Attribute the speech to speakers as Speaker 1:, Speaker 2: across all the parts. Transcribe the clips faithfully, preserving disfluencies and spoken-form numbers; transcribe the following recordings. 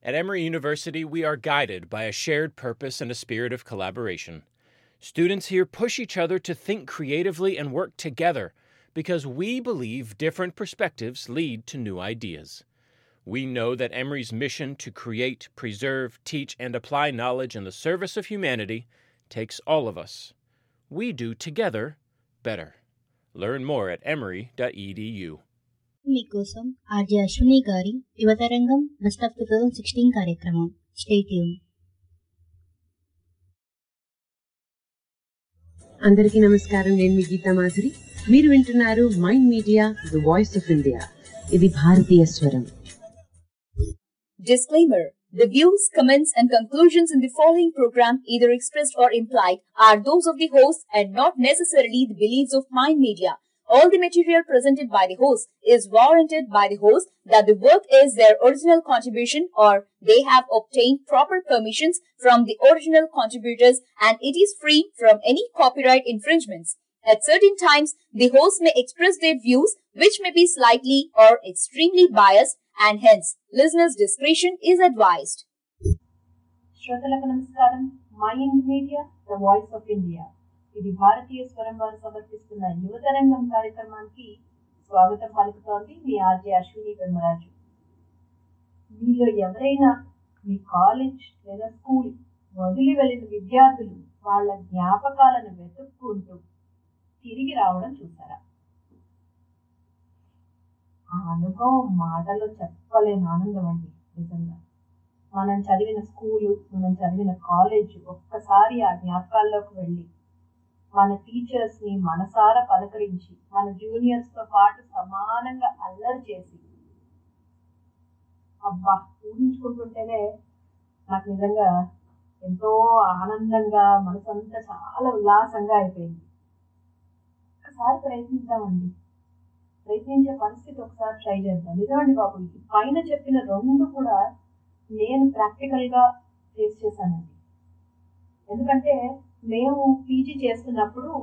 Speaker 1: At Emory University, we are guided by a shared purpose and a spirit of collaboration. Students here push each other to think creatively and work together because we believe different perspectives lead to new ideas. We know that Emory's mission to create, preserve, teach, and apply knowledge in the service of humanity takes all of us. We do together better. Learn more at emory dot e d u.
Speaker 2: మీకోసం RJ Ashwini గారి యువతరంగం best of two thousand sixteen కార్యక్రమం. Stay tune.
Speaker 3: అందరికీ నమస్కారం. నేను మీ గీతా మాధురి. మీరు వింటున్నారు mind media the voice of India. ఇది భారతీయ స్వరం.
Speaker 4: Disclaimer: the views, comments, and conclusions in the following program, either expressed or implied, are those of the host and not necessarily the beliefs of Mind Media. All the material presented by the host is warranted by the host that the work is their original contribution or they have obtained proper permissions from the original contributors and it is free from any copyright infringements. At certain times, the host may express their views which may be slightly or extremely biased and hence listeners' discretion is advised.
Speaker 5: శ్రోతలకు నమస్కారం. Mind media the voice of India, ఇది భారతీయ స్వరం వారు సమర్పిస్తున్న యువతరంగం కార్యక్రమానికి స్వాగతం పలుకుతోంది మీ ఆర్జే అశ్విని పెమ్మరాజు. మీలో ఎవరైనా మీ కాలేజ్ లేదా స్కూల్ వదిలి వెళ్ళిన విద్యార్థులు వాళ్ళ జ్ఞాపకాలను వెతుక్కుంటూ తిరిగి రావడం చూసారా? ఆ అనుభవం మాటలో చెప్పలేని ఆనందం అండి. నిజంగా మనం చదివిన స్కూలు, మనం చదివిన కాలేజ్ ఒక్కసారి ఆ జ్ఞాపకాల్లోకి వెళ్ళి మన టీచర్స్ ని మనసారా పలకరించి మన జూనియర్స్ తో పాటు సమానంగా అల్లరి చేసి, అబ్బా ఊహించుకుంటుంటేనే నాకు నిజంగా ఎంతో ఆనందంగా, మనసంతా చాలా ఉల్లాసంగా అయిపోయింది. ఒకసారి ప్రయత్నిద్దామండి, ప్రయత్నించే పరిస్థితి ఒకసారి ట్రై చేద్దాం. నిజమండి బాబు, పైన చెప్పిన రెండు కూడా నేను ప్రాక్టికల్ గా ఫేస్ చేశానండి. ఎందుకంటే మేము పీజీ చేస్తున్నప్పుడు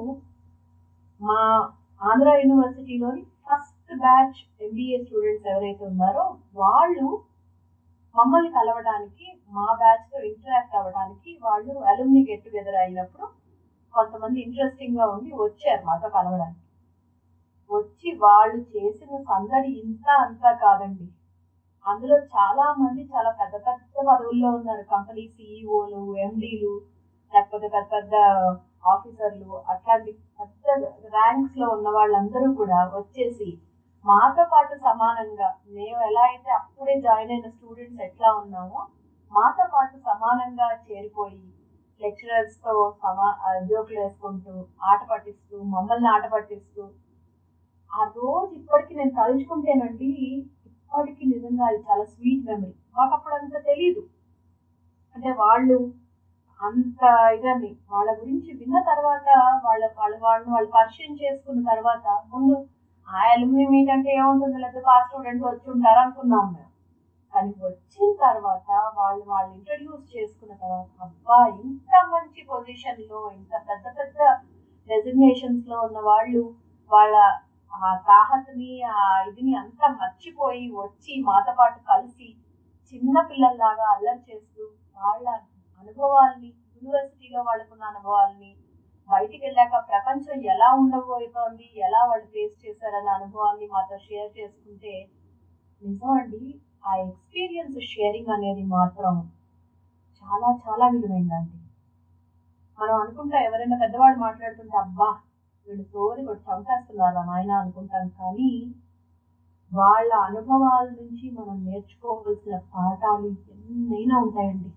Speaker 5: మా ఆంధ్ర యూనివర్సిటీలోని ఫస్ట్ బ్యాచ్ ఎంబీఏ స్టూడెంట్స్ ఎవరైతే ఉన్నారో వాళ్ళు మమ్మల్ని కలవడానికి, మా బ్యాచ్ తో ఇంటరాక్ట్ అవ్వడానికి వాళ్ళు అలుమ్ని గెట్ టుగెదర్ అయినప్పుడు కొంతమంది ఇంట్రెస్టింగ్ గా ఉండి వచ్చారు మాతో కలవడానికి. వచ్చి వాళ్ళు చేసిన సందడి ఇంత అంతా కాదండి. అందులో చాలా మంది చాలా పెద్ద పెద్ద పదవుల్లో ఉన్నారు. కంపెనీ సిఇఓలు, ఎండీలు, లేకపోతే పెద్ద పెద్ద ఆఫీసర్లు, అట్లాంటి పెద్ద ర్యాంక్స్ లో ఉన్న వాళ్ళందరూ కూడా వచ్చేసి మాతో పాటు సమానంగా, మేము ఎలా అయితే అప్పుడే జాయిన్ అయిన స్టూడెంట్స్ ఎట్లా ఉన్నామో మాతో పాటు సమానంగా చేరిపోయి లెక్చరర్స్ తో సమా జోకులు వేసుకుంటూ ఆట పట్టిస్తూ, మమ్మల్ని ఆట పట్టిస్తూ, ఆ రోజు ఇప్పటికి నేను తలుచుకుంటేనండి, ఇప్పటికి నిజంగా అది చాలా స్వీట్ మెమరీ. మాకు అప్పుడు అంత తెలీదు. అంటే వాళ్ళు అంత ఇదని వాళ్ళ గురించి విన్న తర్వాత, వాళ్ళ వాళ్ళ వాళ్ళని వాళ్ళు పరిచయం చేసుకున్న తర్వాత, ముందు ఆ అలుమ్ని మీట్ అంటే ఏముంటుంది, లేదా పాస్ స్టూడెంట్స్ వచ్చి ఉంటారు అనుకున్నాం మేము. కానీ వచ్చిన తర్వాత వాళ్ళు వాళ్ళు ఇంట్రడ్యూస్ చేసుకున్న తర్వాత, అబ్బా ఇంత మంచి పొజిషన్ లో, ఇంత పెద్ద పెద్ద డెసిగ్నేషన్స్ లో ఉన్న వాళ్ళు వాళ్ళ ఆ తాహతని, ఆ ఇదిని అంతా మర్చిపోయి వచ్చి మాతో పాటు కలిసి చిన్న పిల్లల్లాగా అల్లరి చేస్తూ వాళ్ళ అనుభవాల్ని, యూనివర్సిటీలో వాళ్ళకున్న అనుభవాల్ని, బయటికి వెళ్ళాక ప్రపంచం ఎలా ఉండబోతోంది, ఎలా వాళ్ళు ఫేస్ చేశారన్న అనుభవాల్ని మాతో షేర్ చేసుకుంటే, నిజమండి ఆ ఎక్స్పీరియన్స్ షేరింగ్ అనేది మాత్రం చాలా చాలా విలువైందండి. మనం అనుకుంటా ఎవరైనా పెద్దవాళ్ళు మాట్లాడుతుంటే, అబ్బా వీళ్ళు సోరి కూడా చంపేస్తున్నారు నాయన అనుకుంటాం. కానీ వాళ్ళ అనుభవాల నుంచి మనం నేర్చుకోవాల్సిన పాఠాలు ఎన్నైనా ఉంటాయండి.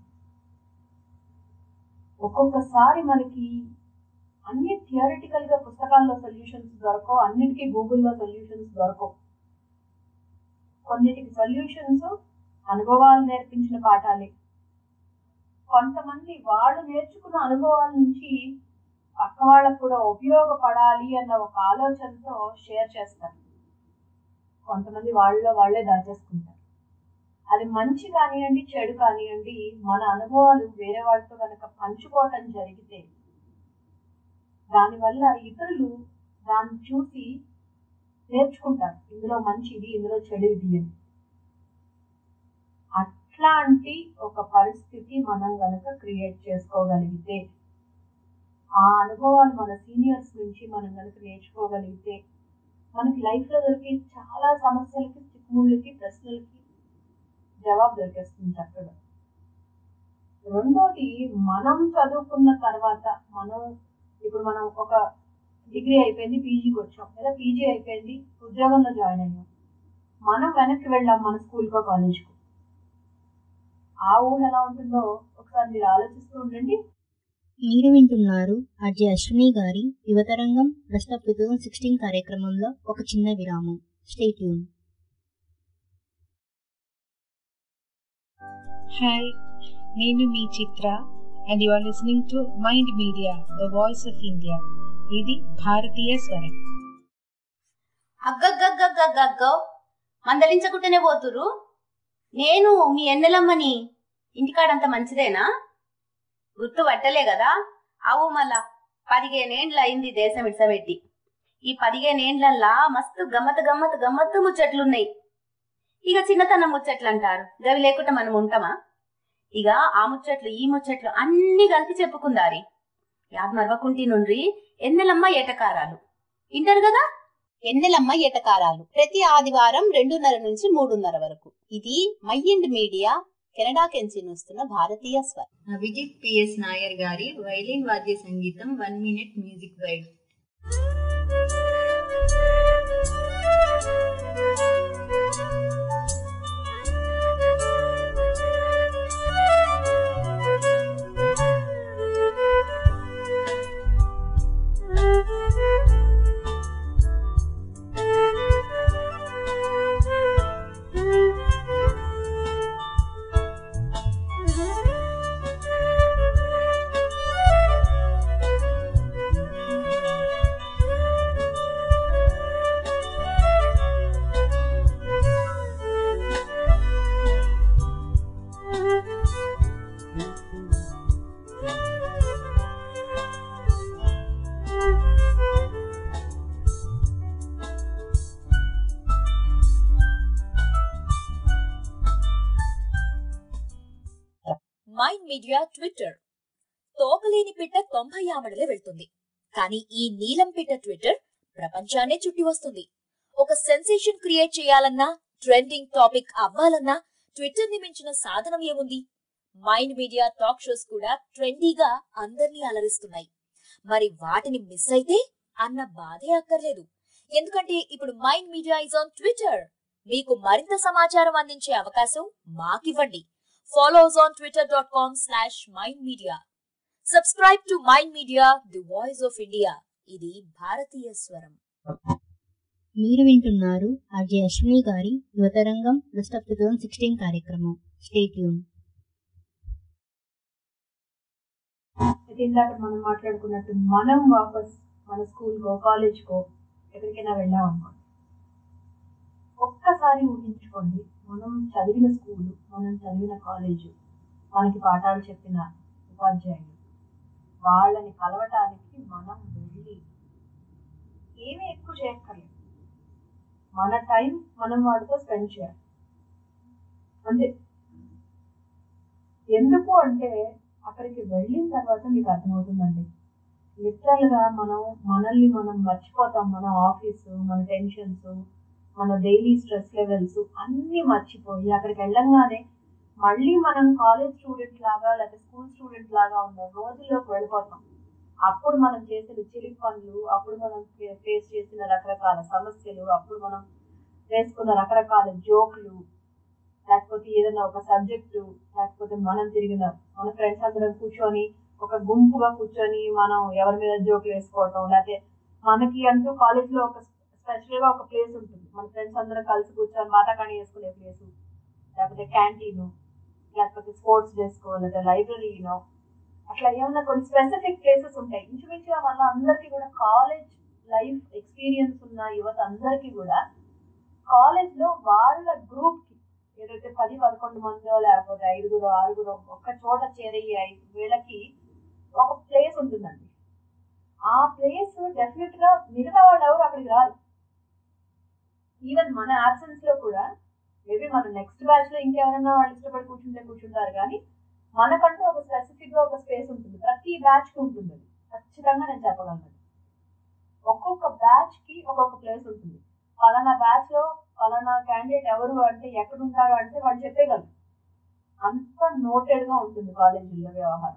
Speaker 5: ఒక్కొక్కసారి మనకి అన్ని థియరిటికల్ గా పుస్తకాల్లో సొల్యూషన్స్ దొరకవు, అన్నిటికీ గూగుల్లో సొల్యూషన్స్ దొరకవు. కొన్నిటికి సొల్యూషన్స్ అనుభవాలు నేర్పించిన పాఠాలే. కొంతమంది వాళ్ళు నేర్చుకున్న అనుభవాల నుంచి పక్క వాళ్ళకు కూడా ఉపయోగపడాలి అన్న ఒక ఆలోచనతో షేర్ చేస్తారు. కొంతమంది వాళ్ళలో వాళ్ళే దాచేసుకుంటారు. అది మంచి కానివ్వండి, చెడు కానివ్వండి, మన అనుభవాలు వేరే వాళ్ళతో కనుక పంచుకోవటం జరిగితే దానివల్ల ఇతరులు దాన్ని చూసి నేర్చుకుంటారు. ఇందులో మంచి ఇది, ఇందులో చెడు ఇది అని. అట్లాంటి ఒక పరిస్థితి మనం గనక క్రియేట్ చేసుకోగలిగితే, ఆ అనుభవాలు మన సీనియర్స్ నుంచి మనం గనక నేర్చుకోగలిగితే, మనకి లైఫ్లో దొరికే చాలా సమస్యలకి, చిక్కుముళ్ళకి, ప్రశ్నలకి జవాబు దొరికేస్తుంది చక్కగా. రెండోది, మనం చదువుకున్న తర్వాత మనం ఇప్పుడు మనం ఒక డిగ్రీ అయిపోయింది, పీజీకి వచ్చాం, లేదా పీజీ అయిపోయింది, ఉద్యోగంలో జాయిన్ అయ్యాం. మనం వెనక్కి వెళ్ళాం మన స్కూల్కో కాలేజ్కో. ఆ ఊహ ఎలా ఉంటుందో ఒకసారి మీరు ఆలోచిస్తూ ఉండండి.
Speaker 2: మీరు వింటున్నారు ఆర్జే అశ్విని గారి యువతరంగం best of two thousand sixteen కార్యక్రమంలో ఒక చిన్న విరామం. Stay tune.
Speaker 6: హాయ్, నేను మీ Chitra and you are listening to mind media, the voice of India. ఇది భారతీయ స్వరం.
Speaker 7: అగ్గగ్గగ్గగ్గగ్గో మందలించకుండానే పోతురు. నేను మీ ఎన్నెలమ్మని. ఇంటికాడంత మంచిదేనా? గుర్తు పట్టలే కదా? అవు మళ్ళా పదిహేనేండ్ల అయింది దేశం ఇడ్సబెట్టి. ఈ పదిహేనేండ్లల్లా మస్తు గమ్మత్ గమ్మత్ గమ్మత్తు ముచ్చట్లున్నాయి. ఇక చిన్నతనం ముచ్చట్లు అంటారు, గవి లేకుండా మనం ఉంటామా? ఇక ఆ ముచ్చట్లు ఈ ముచ్చట్లు అన్ని కలిపి చెప్పుకుందారి. యాద్ మరవకుంటి నుండి ఎన్నెలమ్మ ఏటకారాలు వింటారు కదా.
Speaker 8: ఎన్నెలమ్మ ఏటకారాలు ప్రతి ఆదివారం రెండున్నర నుంచి మూడున్నర వరకు. ఇది మైండ్ మీడియా కెనడా కెంచి వస్తున్న భారతీయ స్వరం.
Speaker 9: అభిజిత్ పిఎస్ నాయర్ గారి వైలిన్ వాద్య సంగీతం one minute music bite.
Speaker 4: Mind media twitter. తోకలేని పిట్ట తొంభై ఆమడలే వెళ్తుంది, కానీ ఈ నీలం పిట్ట ట్విట్టర్ ప్రపంచాన్నే చుట్టి వస్తుంది. ఒక సెన్సేషన్ క్రియేట్ చేయాలన్నా, ట్రెండింగ్ టాపిక్ అవ్వాలన్నా ట్విట్టర్ ని మించిన సాధనం ఏముంది? మైండ్ మీడియా టాక్ షోస్ కూడా ట్రెండీగా అందర్నీ అలరిస్తున్నాయి. మరి వాటిని మిస్ అయితే అన్న బాధే అక్కర్లేదు, ఎందుకంటే ఇప్పుడు mind media is on twitter. మీకు మరింత సమాచారం అందించే అవకాశం మాకివ్వండి. Follow us on twitter dot com slash mind media. Subscribe to Mind Media, the voice of India. ఇది భారతీయ స్వరం.
Speaker 2: మీరు వింటున్నారు ఆర్జే అశ్విని గారి యువతరంగం best of two thousand sixteen కార్యక్రమం. Stay tune.
Speaker 5: అయితే ఇందాక మనం మాట్లాడుకున్నట్టు మనం వాపస్ మన స్కూల్కో కాలేజ్కో ఎక్కడికైనా వెళ్ళాం అనుకోండి, ఒక్కసారి ఊహించుకోండి, మనం చదివిన స్కూలు, మనం చదివిన కాలేజు, మనకి పాఠాలు చెప్పిన ఉపాధ్యాయులు, వాళ్ళని కలవటానికి మనం వెళ్ళి ఏమీ ఎక్కువ చేయక్కర్లేదు, మన టైం మనం వాళ్ళతో స్పెండ్ చేయాలి అంతే. ఎందుకు అంటే అక్కడికి వెళ్ళిన తర్వాత మీకు అర్థమవుతుందండి, లిటరల్గా మనం మనల్ని మనం మర్చిపోతాం. మన ఆఫీసు, మన టెన్షన్స్, మన డైలీ స్ట్రెస్ లెవెల్స్ అన్నీ మర్చిపోయి అక్కడికి వెళ్ళంగానే మళ్ళీ మనం కాలేజ్ స్టూడెంట్ లాగా లేకపోతే స్కూల్ స్టూడెంట్ లాగా ఉన్న రోజుల్లోకి వెళ్ళిపోతాం. అప్పుడు మనం చేసిన చిలిపి పనులు, అప్పుడు మనం ఫేస్ చేసిన రకరకాల సమస్యలు, అప్పుడు మనం వేసుకున్న రకరకాల జోకులు, లేకపోతే ఏదైనా ఒక సబ్జెక్టు, లేకపోతే మనం తిరిగిన మన ఫ్రెండ్స్ అందరం కూర్చొని ఒక గుంపుగా కూర్చొని మనం ఎవరి మీద జోకులు వేసుకోవటం, లేకపోతే మనకి అంటూ కాలేజ్లో ఒక స్పెషల్గా ఒక ప్లేస్ ఉంటుంది, మన ఫ్రెండ్స్ అందరం కలిసి కూర్చొని మాతాకాణి వేసుకునే ప్లేసు, లేకపోతే క్యాంటీను, లేకపోతే స్పోర్ట్స్ డెస్కో, లేకపోతే లైబ్రరీనో, అట్లా ఏమన్నా కొన్ని స్పెసిఫిక్ ప్లేసెస్ ఉంటాయి. ఇంచుమించుగా వల్ల అందరికీ కూడా కాలేజ్ లైఫ్ ఎక్స్పీరియన్స్ ఉన్న యువత అందరికీ కూడా కాలేజ్లో వాళ్ళ గ్రూప్కి ఏదైతే పది పదకొండు మందో లేకపోతే ఐదుగురు ఆరుగురు ఒక్క చోట చేరయ్యి వీళ్ళకి ఒక ప్లేస్ ఉంటుందండి. ఆ ప్లేస్ డెఫినెట్ గా మిగతా వాళ్ళు ఎవరు అక్కడికి రారు. ఈవెన్ మన యాబ్సెన్స్ లో కూడా మేబీ మన నెక్స్ట్ బ్యాచ్ లో ఇంకెవరన్నా వాళ్ళు ఇష్టపడి కూర్చుంటే కూర్చుంటారు, కానీ మనకంటూ ఒక స్పెసిఫిక్ గా ఒక స్పేస్ ఉంటుంది, ప్రతి బ్యాచ్ కి ఉంటుంది. అది ఖచ్చితంగా నేను చెప్పగలను. ఒక్కొక్క బ్యాచ్ కి ఒక్కొక్క ప్లేస్ ఉంటుంది. పలానా బ్యాచ్ లో పలానా క్యాండిడేట్ ఎవరు అంటే ఎక్కడ ఉంటారు అంటే వాళ్ళు చెప్పేయగలరు. అంత నోటెడ్ గా ఉంటుంది కాలేజీల్లో వ్యవహారం.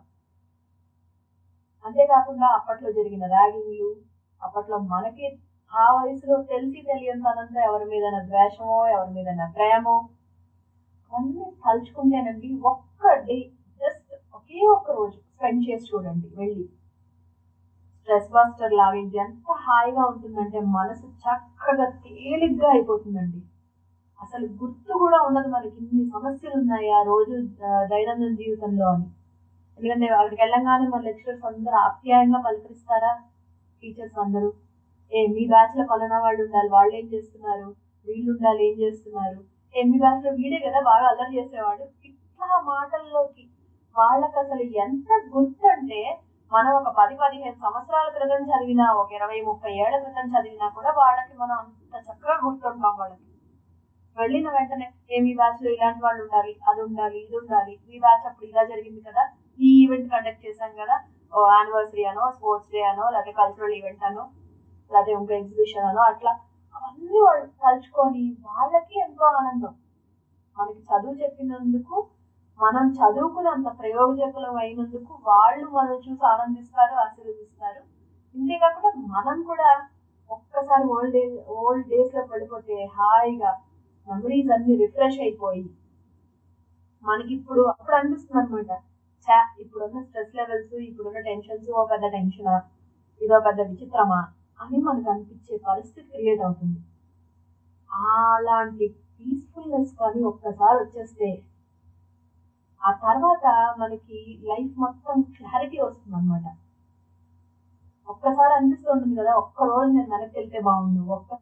Speaker 5: అంతేకాకుండా అప్పట్లో జరిగిన ర్యాగింగ్లు, అప్పట్లో మనకి ఆ వయసులో తెలిసి తెలియనంత ఎవరి మీద ద్వేషమో ఎవరి మీద ప్రేమో అన్నీ తలుచుకుంటేనండి ఒక్క డే జస్ట్ ఒకే ఒక్క రోజు స్పెండ్ చేసి చూడండి వెళ్ళి. స్ట్రెస్ బస్టర్ లాగా ఎంత హాయిగా ఉంటుందంటే మనసు చక్కగా తేలిగ్గా అయిపోతుందండి. అసలు గుర్తు కూడా ఉండదు మనకి ఇన్ని సమస్యలు ఉన్నాయి ఆ రోజు దైనందిన జీవితంలో అని. ఎందుకంటే అక్కడికి వెళ్ళంగానే మన లెక్చరర్స్ అందరూ ఆప్యాయంగా పలకరిస్తారా, టీచర్స్ అందరూ ఏ మీ బ్యాచ్ లో పలానా వాళ్ళు ఉండాలి, వాళ్ళు ఏం చేస్తున్నారు, వీళ్ళు ఉండాలి ఏం చేస్తున్నారు, ఏ మీ బ్యాచ్ లో వీడే కదా బాగా అల్లరి చేసేవాడు, ఇట్లా మాటల్లోకి వాళ్ళకి అసలు ఎంత గుర్తు అంటే మనం ఒక పది పదిహేను సంవత్సరాల క్రితం చదివినా ఒక ఇరవై ముప్పై ఏళ్ల క్రితం చదివినా కూడా వాళ్ళకి మనం అంత చక్కగా గుర్తుంటాం. వాళ్ళకి వెళ్ళిన వెంటనే ఏ మీ బ్యాచ్ లో ఇలాంటి వాళ్ళు ఉండాలి, అది ఉండాలి, ఇది ఉండాలి, మీ బ్యాచ్ అప్పుడు ఇలా జరిగింది కదా, ఈ ఈవెంట్ కండక్ట్ చేశాం కదా, యానివర్సరీ అనో స్పోర్ట్స్ డే అనో లేకపోతే కల్చరల్ ఈవెంట్ అనో లేకపోతే ఇంకో ఎగ్జిబిషన్ అనో అట్లా అవన్నీ వాళ్ళు తలుచుకొని వాళ్ళకి ఎంతో ఆనందం. మనకి చదువు చెప్పినందుకు, మనం చదువుకున్నంత ప్రయోజకులం అయినందుకు వాళ్ళు మనం చూసి ఆనందిస్తారు, ఆశీర్వదిస్తారు. ఇంతేకాకుండా మనం కూడా ఒక్కసారి ఓల్డ్ డేస్ ఓల్డ్ డేస్ లో పడిపోతే హాయిగా మెమరీస్ అన్ని రిఫ్రెష్ అయిపోయి మనకి ఇప్పుడు అప్పుడు అనిపిస్తుంది అనమాట, చా ఇప్పుడున్న స్ట్రెస్ లెవెల్స్, ఇప్పుడున్న టెన్షన్స్ ఓ పెద్ద టెన్షనా, ఇదో పెద్ద విచిత్రమా అని మనకు అనిపించే పరిస్థితి క్రియేట్ అవుతుంది. అలాంటి పీస్ఫుల్నెస్ కానీ ఒక్కసారి వచ్చేస్తే ఆ తర్వాత మనకి లైఫ్ మొత్తం క్లారిటీ వస్తుంది అనమాట. ఒక్కసారి అనిపిస్తుంటుంది కదా, ఒక్క రోజు నేను వెనక్కి వెళ్తే బాగుండు,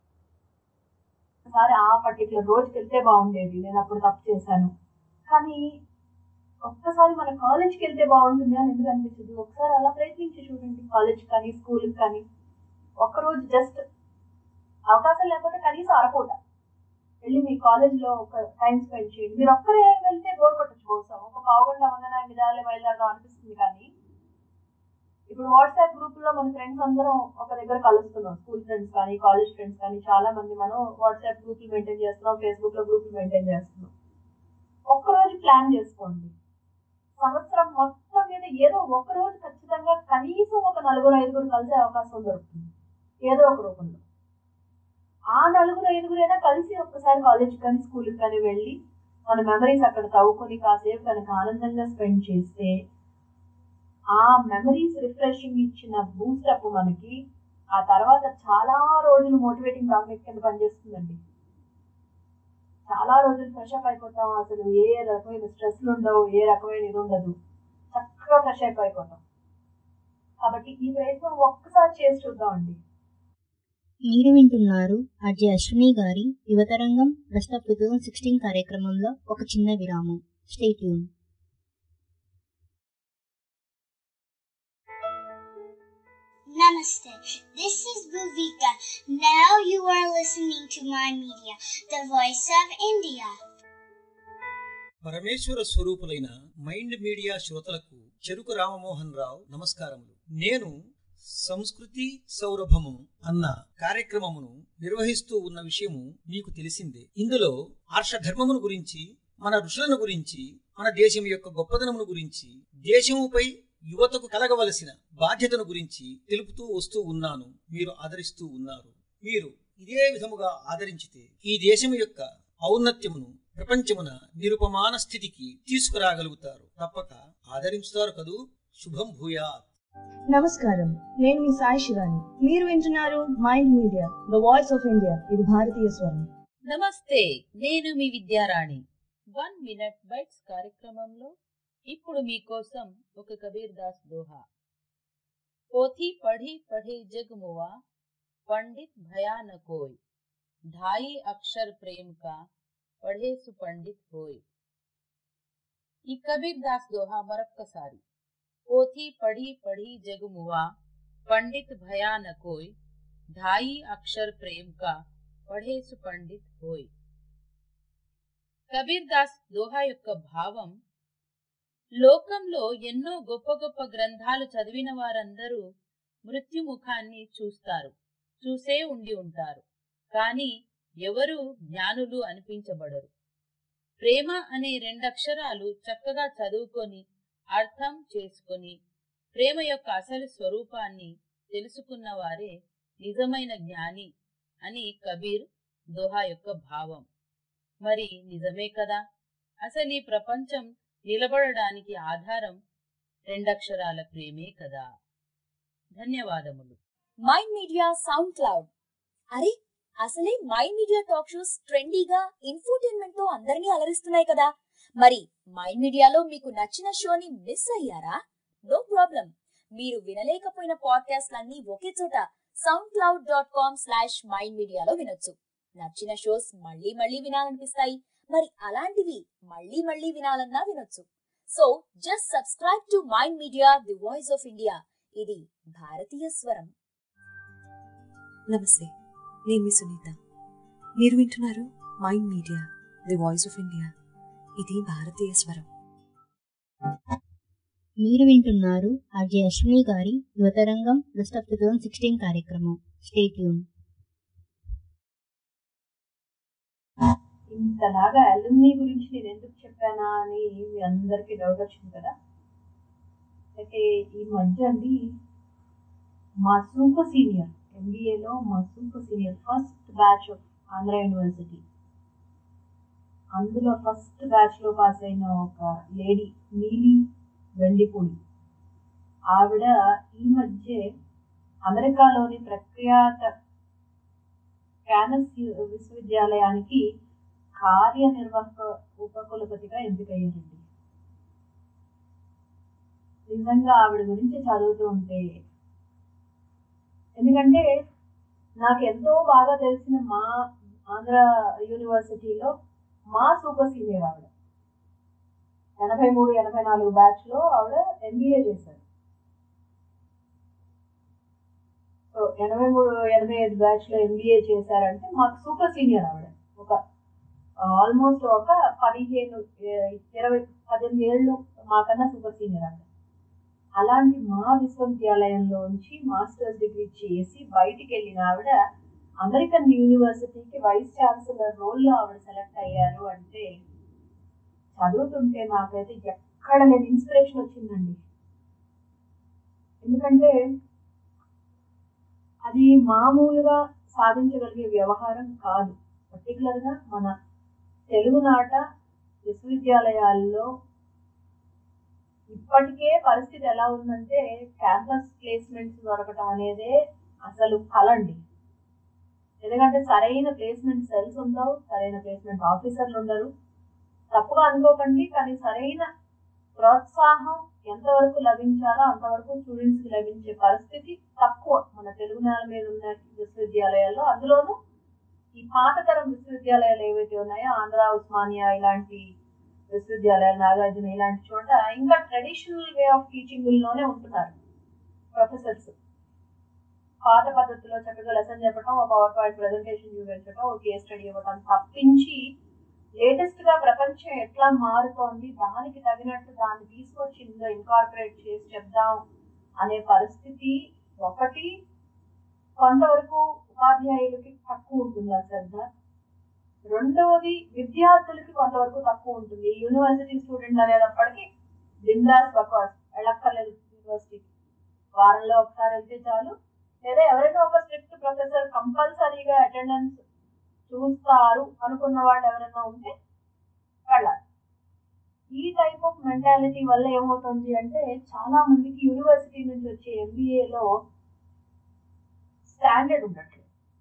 Speaker 5: ఒక్కసారి ఆ పర్టికులర్ రోజుకి వెళ్తే బాగుండేది, నేను అప్పుడు తప్పు చేశాను. కానీ ఒక్కసారి మన కాలేజ్కి వెళ్తే బాగుంటుంది అని ఎందుకు అనిపించదు? ఒకసారి అలా ప్రయత్నించి చూడండి. కాలేజ్ కానీ స్కూల్కి కానీ ఒక్కరోజు జస్ట్ అవకాశం లేకపోతే కనీసం అరపూట వెళ్ళి మీ కాలేజ్లో ఒక టైం స్పెండ్ చేయండి. మీరు ఒక్కరే వెళ్తే బోర్ కొట్టచ్చు, బహుశా ఒక పావు గంట అవగానే నిజాలే బయలుదేరడం అనిపిస్తుంది. కానీ ఇప్పుడు వాట్సాప్ గ్రూప్ లో మన ఫ్రెండ్స్ అందరం ఒక దగ్గర కలుస్తున్నాం, స్కూల్ ఫ్రెండ్స్ కానీ కాలేజ్ ఫ్రెండ్స్ కానీ చాలా మంది మనం వాట్సాప్ గ్రూపులు మెయింటైన్ చేస్తున్నాం, ఫేస్బుక్ లో గ్రూపులు మెయింటైన్ చేస్తున్నాం. ఒక్కరోజు ప్లాన్ చేసుకోండి, సంవత్సరం మొత్తం మీద ఏదో ఒక రోజు ఖచ్చితంగా కనీసం ఒక నలుగురు ఐదుగురు కలిసే అవకాశం దొరుకుతుంది ఏదో ఒక రూపంలో. ఆ నలుగురు ఐదుగురైనా కలిసి ఒక్కసారి కాలేజ్ కానీ స్కూల్కి కానీ వెళ్ళి మన మెమరీస్ అక్కడ తవ్వుకొని కాసేపు కనుక ఆనందంగా స్పెండ్ చేస్తే ఆ మెమరీస్ రిఫ్రెషింగ్ ఇచ్చిన బూస్టప్ మనకి ఆ తర్వాత చాలా రోజులు మోటివేటింగ్ టాపిక్ కింద పనిచేస్తుందండి. చాలా రోజులు ఫ్రెష్ అప్ అయిపోతాం, అసలు ఏ రకమైన స్ట్రెస్లు ఉండవు, ఏ రకమైన ఇది ఉండదు, చక్కగా ఫ్రెష్ అప్ అయిపోతాం. కాబట్టి ఈ ప్రయత్నం ఒక్కసారి చేసి చూద్దామండి.
Speaker 2: మీరు వింటున్నారు ఆర్జే అశ్విని గారి యువతరంగం best of two thousand sixteen కార్యక్రమంలో ఒక చిన్న విరామం. Stay tune.
Speaker 10: Namaste. This is Bhuvika. Now you are listening to My Media, the voice of India.
Speaker 11: పరమేశ్వర స్వరూపులైన మైండ్ మీడియా శ్రోతలకు చెరుకు రామమోహన్ రావు నమస్కారములు. నేను సంస్కృతి సౌరభము అన్న కార్యక్రమమును నిర్వహిస్తూ ఉన్న విషయము మీకు తెలిసిందే. ఇందులో ఆర్షధర్మమును గురించి, మన ఋషులను గురించి, మన దేశం యొక్క గొప్పదనమును గురించి, దేశముపై యువతకు కలగవలసిన బాధ్యతను గురించి తెలుపుతూ వస్తూ ఉన్నాను. మీరు ఆదరిస్తూ ఉన్నారు. మీరు ఇదే విధముగా ఆదరించితే ఈ దేశము యొక్క ఔన్నత్యమును ప్రపంచమున నిరుపమాన స్థితికి తీసుకురాగలుగుతారు. తప్పక ఆదరించుతారు కదూ. శుభం భూయాత్.
Speaker 12: నమస్కారం, నేను మీ సాయి శివాని. మీరు వింటున్నారు mind media, the voice of India. ఇది భారతీయ స్వరం.
Speaker 13: నమస్తే, నేను మీ విద్యారాణి. వన్ మినిట్ బైట్స్ కార్యక్రమంలో ఇప్పుడు మీకోసం ఒక కబీర్ దాస్ దోహా. పోథీ పढ़ी पढ़े जग मुआ, पंडित भया न कोई, ढाई अक्षर प्रेम का पढ़े सुपंडित होय. ఈ కబీర్ దాస్ దోహా మరొక్కసారి. పోథీ పढ़ी पढ़ी जग मुआ, पंडित भया न कोई, ढाई अक्षर प्रेम का पढ़े सुपंडित होय. కబీర్ దాస్ దోహా యొక్క భావం, లోకంలో ఎన్నో గొప్ప గొప్ప గ్రంథాలు చదివిన వారందరూ మృత్యుముఖాన్ని చూస్తారు, చూసే ఉండి ఉంటారు. కానీ ఎవరు జ్ఞానులు అనిపించబడరు. ప్రేమ అనే రెండక్షరాలు చక్కగా చదువుకొని అర్థం చేసుకొని ప్రేమ యొక్క అసలు స్వరూపాన్ని తెలుసుకున్న వారే నిజమైన జ్ఞాని అని కబీర్ దోహా యొక్క భావం. మరి నిజమే కదా? అసలు ఈ ప్రపంచం నిలబడడానికి ఆధారం రెండక్షరాల ప్రేమే కదా. ధన్యవాదములు.
Speaker 4: Mind media SoundCloud. అరే, అసలే మైండ్ మీడియా టాక్ షోస్ ట్రెండీగా ఇన్ఫోటైన్మెంట్ తో అందరినీ అలరిస్తున్నాయి కదా. మరి మైండ్ మీడియాలో మీకు నచ్చిన షోని మిస్ అయ్యారా? No problem. మీరు వినలేకపోయిన పాడ్కాస్ట్లన్నీ ఒకే చోట SoundCloud dot com slash mind మీడియాలో వినొచ్చు. నచ్చిన షోస్ మళ్ళీ మళ్ళీ వినాలనిపిస్తాయి. మరి అలాంటివి మళ్ళీ మళ్ళీ వినాలన్నా వినొచ్చు. So just subscribe to mind media, the voice of India. ఇది భారతీయ స్వరం.
Speaker 14: నమస్తే, నేను మీ సునీత. మీరు వింటున్నారు mind media, the voice of India. ఇది భారతీయ స్వరం.
Speaker 2: మీరు వింటున్నారు ఆర్జే అశ్విని గారి యువతరంగం best of two thousand sixteen కార్యక్రమం. Stay tune.
Speaker 5: ఇంతలాగా అలుమ్ని గురించి నేను ఎందుకు చెప్పానా అని మీ అందరికీ డౌట్ వచ్చింది కదా. అయితే ఈ మధ్య అండి మా సూపర్ సీనియర్ ఎంబీఏలో మా super senior first batch of Andhra university, అందులో ఫస్ట్ బ్యాచ్లో పాస్ అయిన ఒక లేడీ నీలి వెండిపూడి, ఆవిడ ఈ మధ్య అమెరికాలోని ప్రఖ్యాత క్యానస్ విశ్వవిద్యాలయానికి కార్యనిర్వాహక ఉపకులపతిగా ఎంపికయ్యారండి. నిజంగా ఆవిడ గురించి చదువుతూ ఉంటే, ఎందుకంటే నాకు ఎంతో బాగా తెలిసిన మా ఆంధ్ర యూనివర్సిటీలో మా సూపర్ సీనియర్ ఆవిడ ఎనభై మూడు ఎనభై నాలుగు బ్యాచ్ లో ఆవిడ ఎంబీఏ చేశారు. సో ఎనభై మూడు ఎనభై ఐదు బ్యాచ్ లో ఎంబీఏ చేశారంటే మాకు సూపర్ సీనియర్ ఆవిడ. ఒక ఆల్మోస్ట్ ఒక పదిహేను ఇరవై పద్దెనిమిది ఏళ్ళు మాకన్నా సూపర్ సీనియర్ ఆవిడ. అలాంటి మా విశ్వవిద్యాలయంలోంచి మాస్టర్స్ డిగ్రీ చేసి బయటికి వెళ్ళిన ఆవిడ అమెరికన్ యూనివర్సిటీకి వైస్ ఛాన్సలర్ రోల్లో ఆవిడ సెలెక్ట్ అయ్యారు అంటే చదువుతుంటే నాకైతే ఎక్కడ లేని ఇన్స్పిరేషన్ వచ్చిందండి. ఎందుకంటే అది మామూలుగా సాధించగలిగే వ్యవహారం కాదు. పర్టికులర్గా మన తెలుగునాట విశ్వవిద్యాలయాల్లో ఇప్పటికే పరిస్థితి ఎలా ఉందంటే క్యాంపస్ ప్లేస్మెంట్స్ దొరకటం అనేదే అసలు కలండి. ఎందుకంటే సరైన ప్లేస్మెంట్ సెల్స్ ఉండవు, సరైన ప్లేస్మెంట్ ఆఫీసర్లు ఉండరు. తప్పుగా అనుకోకండి, కానీ సరైన ప్రోత్సాహం ఎంతవరకు లభించాలో అంతవరకు స్టూడెంట్స్కి లభించే పరిస్థితి తక్కువ మన తెలుగు నేల మీద ఉన్న విశ్వవిద్యాలయాల్లో. అందులోనూ ఈ పాతతరం విశ్వవిద్యాలయాలు ఏవైతే ఉన్నాయో ఆంధ్ర, ఉస్మానియా ఇలాంటి విశ్వవిద్యాలయాలు, నాగార్జున ఇలాంటి చోట ఇంకా ట్రెడిషనల్ వే ఆఫ్ టీచింగ్లోనే ఉంటున్నారు ప్రొఫెసర్స్. పాత పద్ధతిలో చక్కగా లెసన్ చెప్పడం, ఒక పవర్ పాయింట్ ప్రెజెంటేషన్ చూపించడం, ఒక కేస్ స్టడీ ఇవ్వడం తప్పించి లేటెస్ట్ గా ప్రపంచం ఎట్లా మారుతోంది, దానికి తగినట్టు దాన్ని తీసుకొచ్చి ఇందులో ఇన్కార్పొరేట్ చేసి చెప్దాం అనే పరిస్థితి ఒకటి. కొంతవరకు ఉపాధ్యాయులకి తక్కువ ఉంటుంది ఆ శ్రద్ధ. రెండవది విద్యార్థులకి కొంతవరకు తక్కువ ఉంటుంది. యూనివర్సిటీ స్టూడెంట్ అనేటప్పటికీ బిందాస్ బకాస్ వెళ్ళక్కర్లేదు యూనివర్సిటీకి, వారంలో ఒకసారి వెళ్తే చాలు. లేదా ఎవరైనా ఒక స్ట్రిక్ట్ ప్రొఫెసర్ కంపల్సరీగా అటెండెన్స్ చూస్తారు అనుకున్న వాళ్ళు ఎవరైనా ఉంటే వెళ్ళాలి. ఈ టైప్ ఆఫ్ మెంటాలిటీ వల్ల ఏమవుతుంది అంటే చాలా మందికి యూనివర్సిటీ నుంచి వచ్చే ఎంబీఏలో స్టాండర్డ్ ఉండట్లేదు.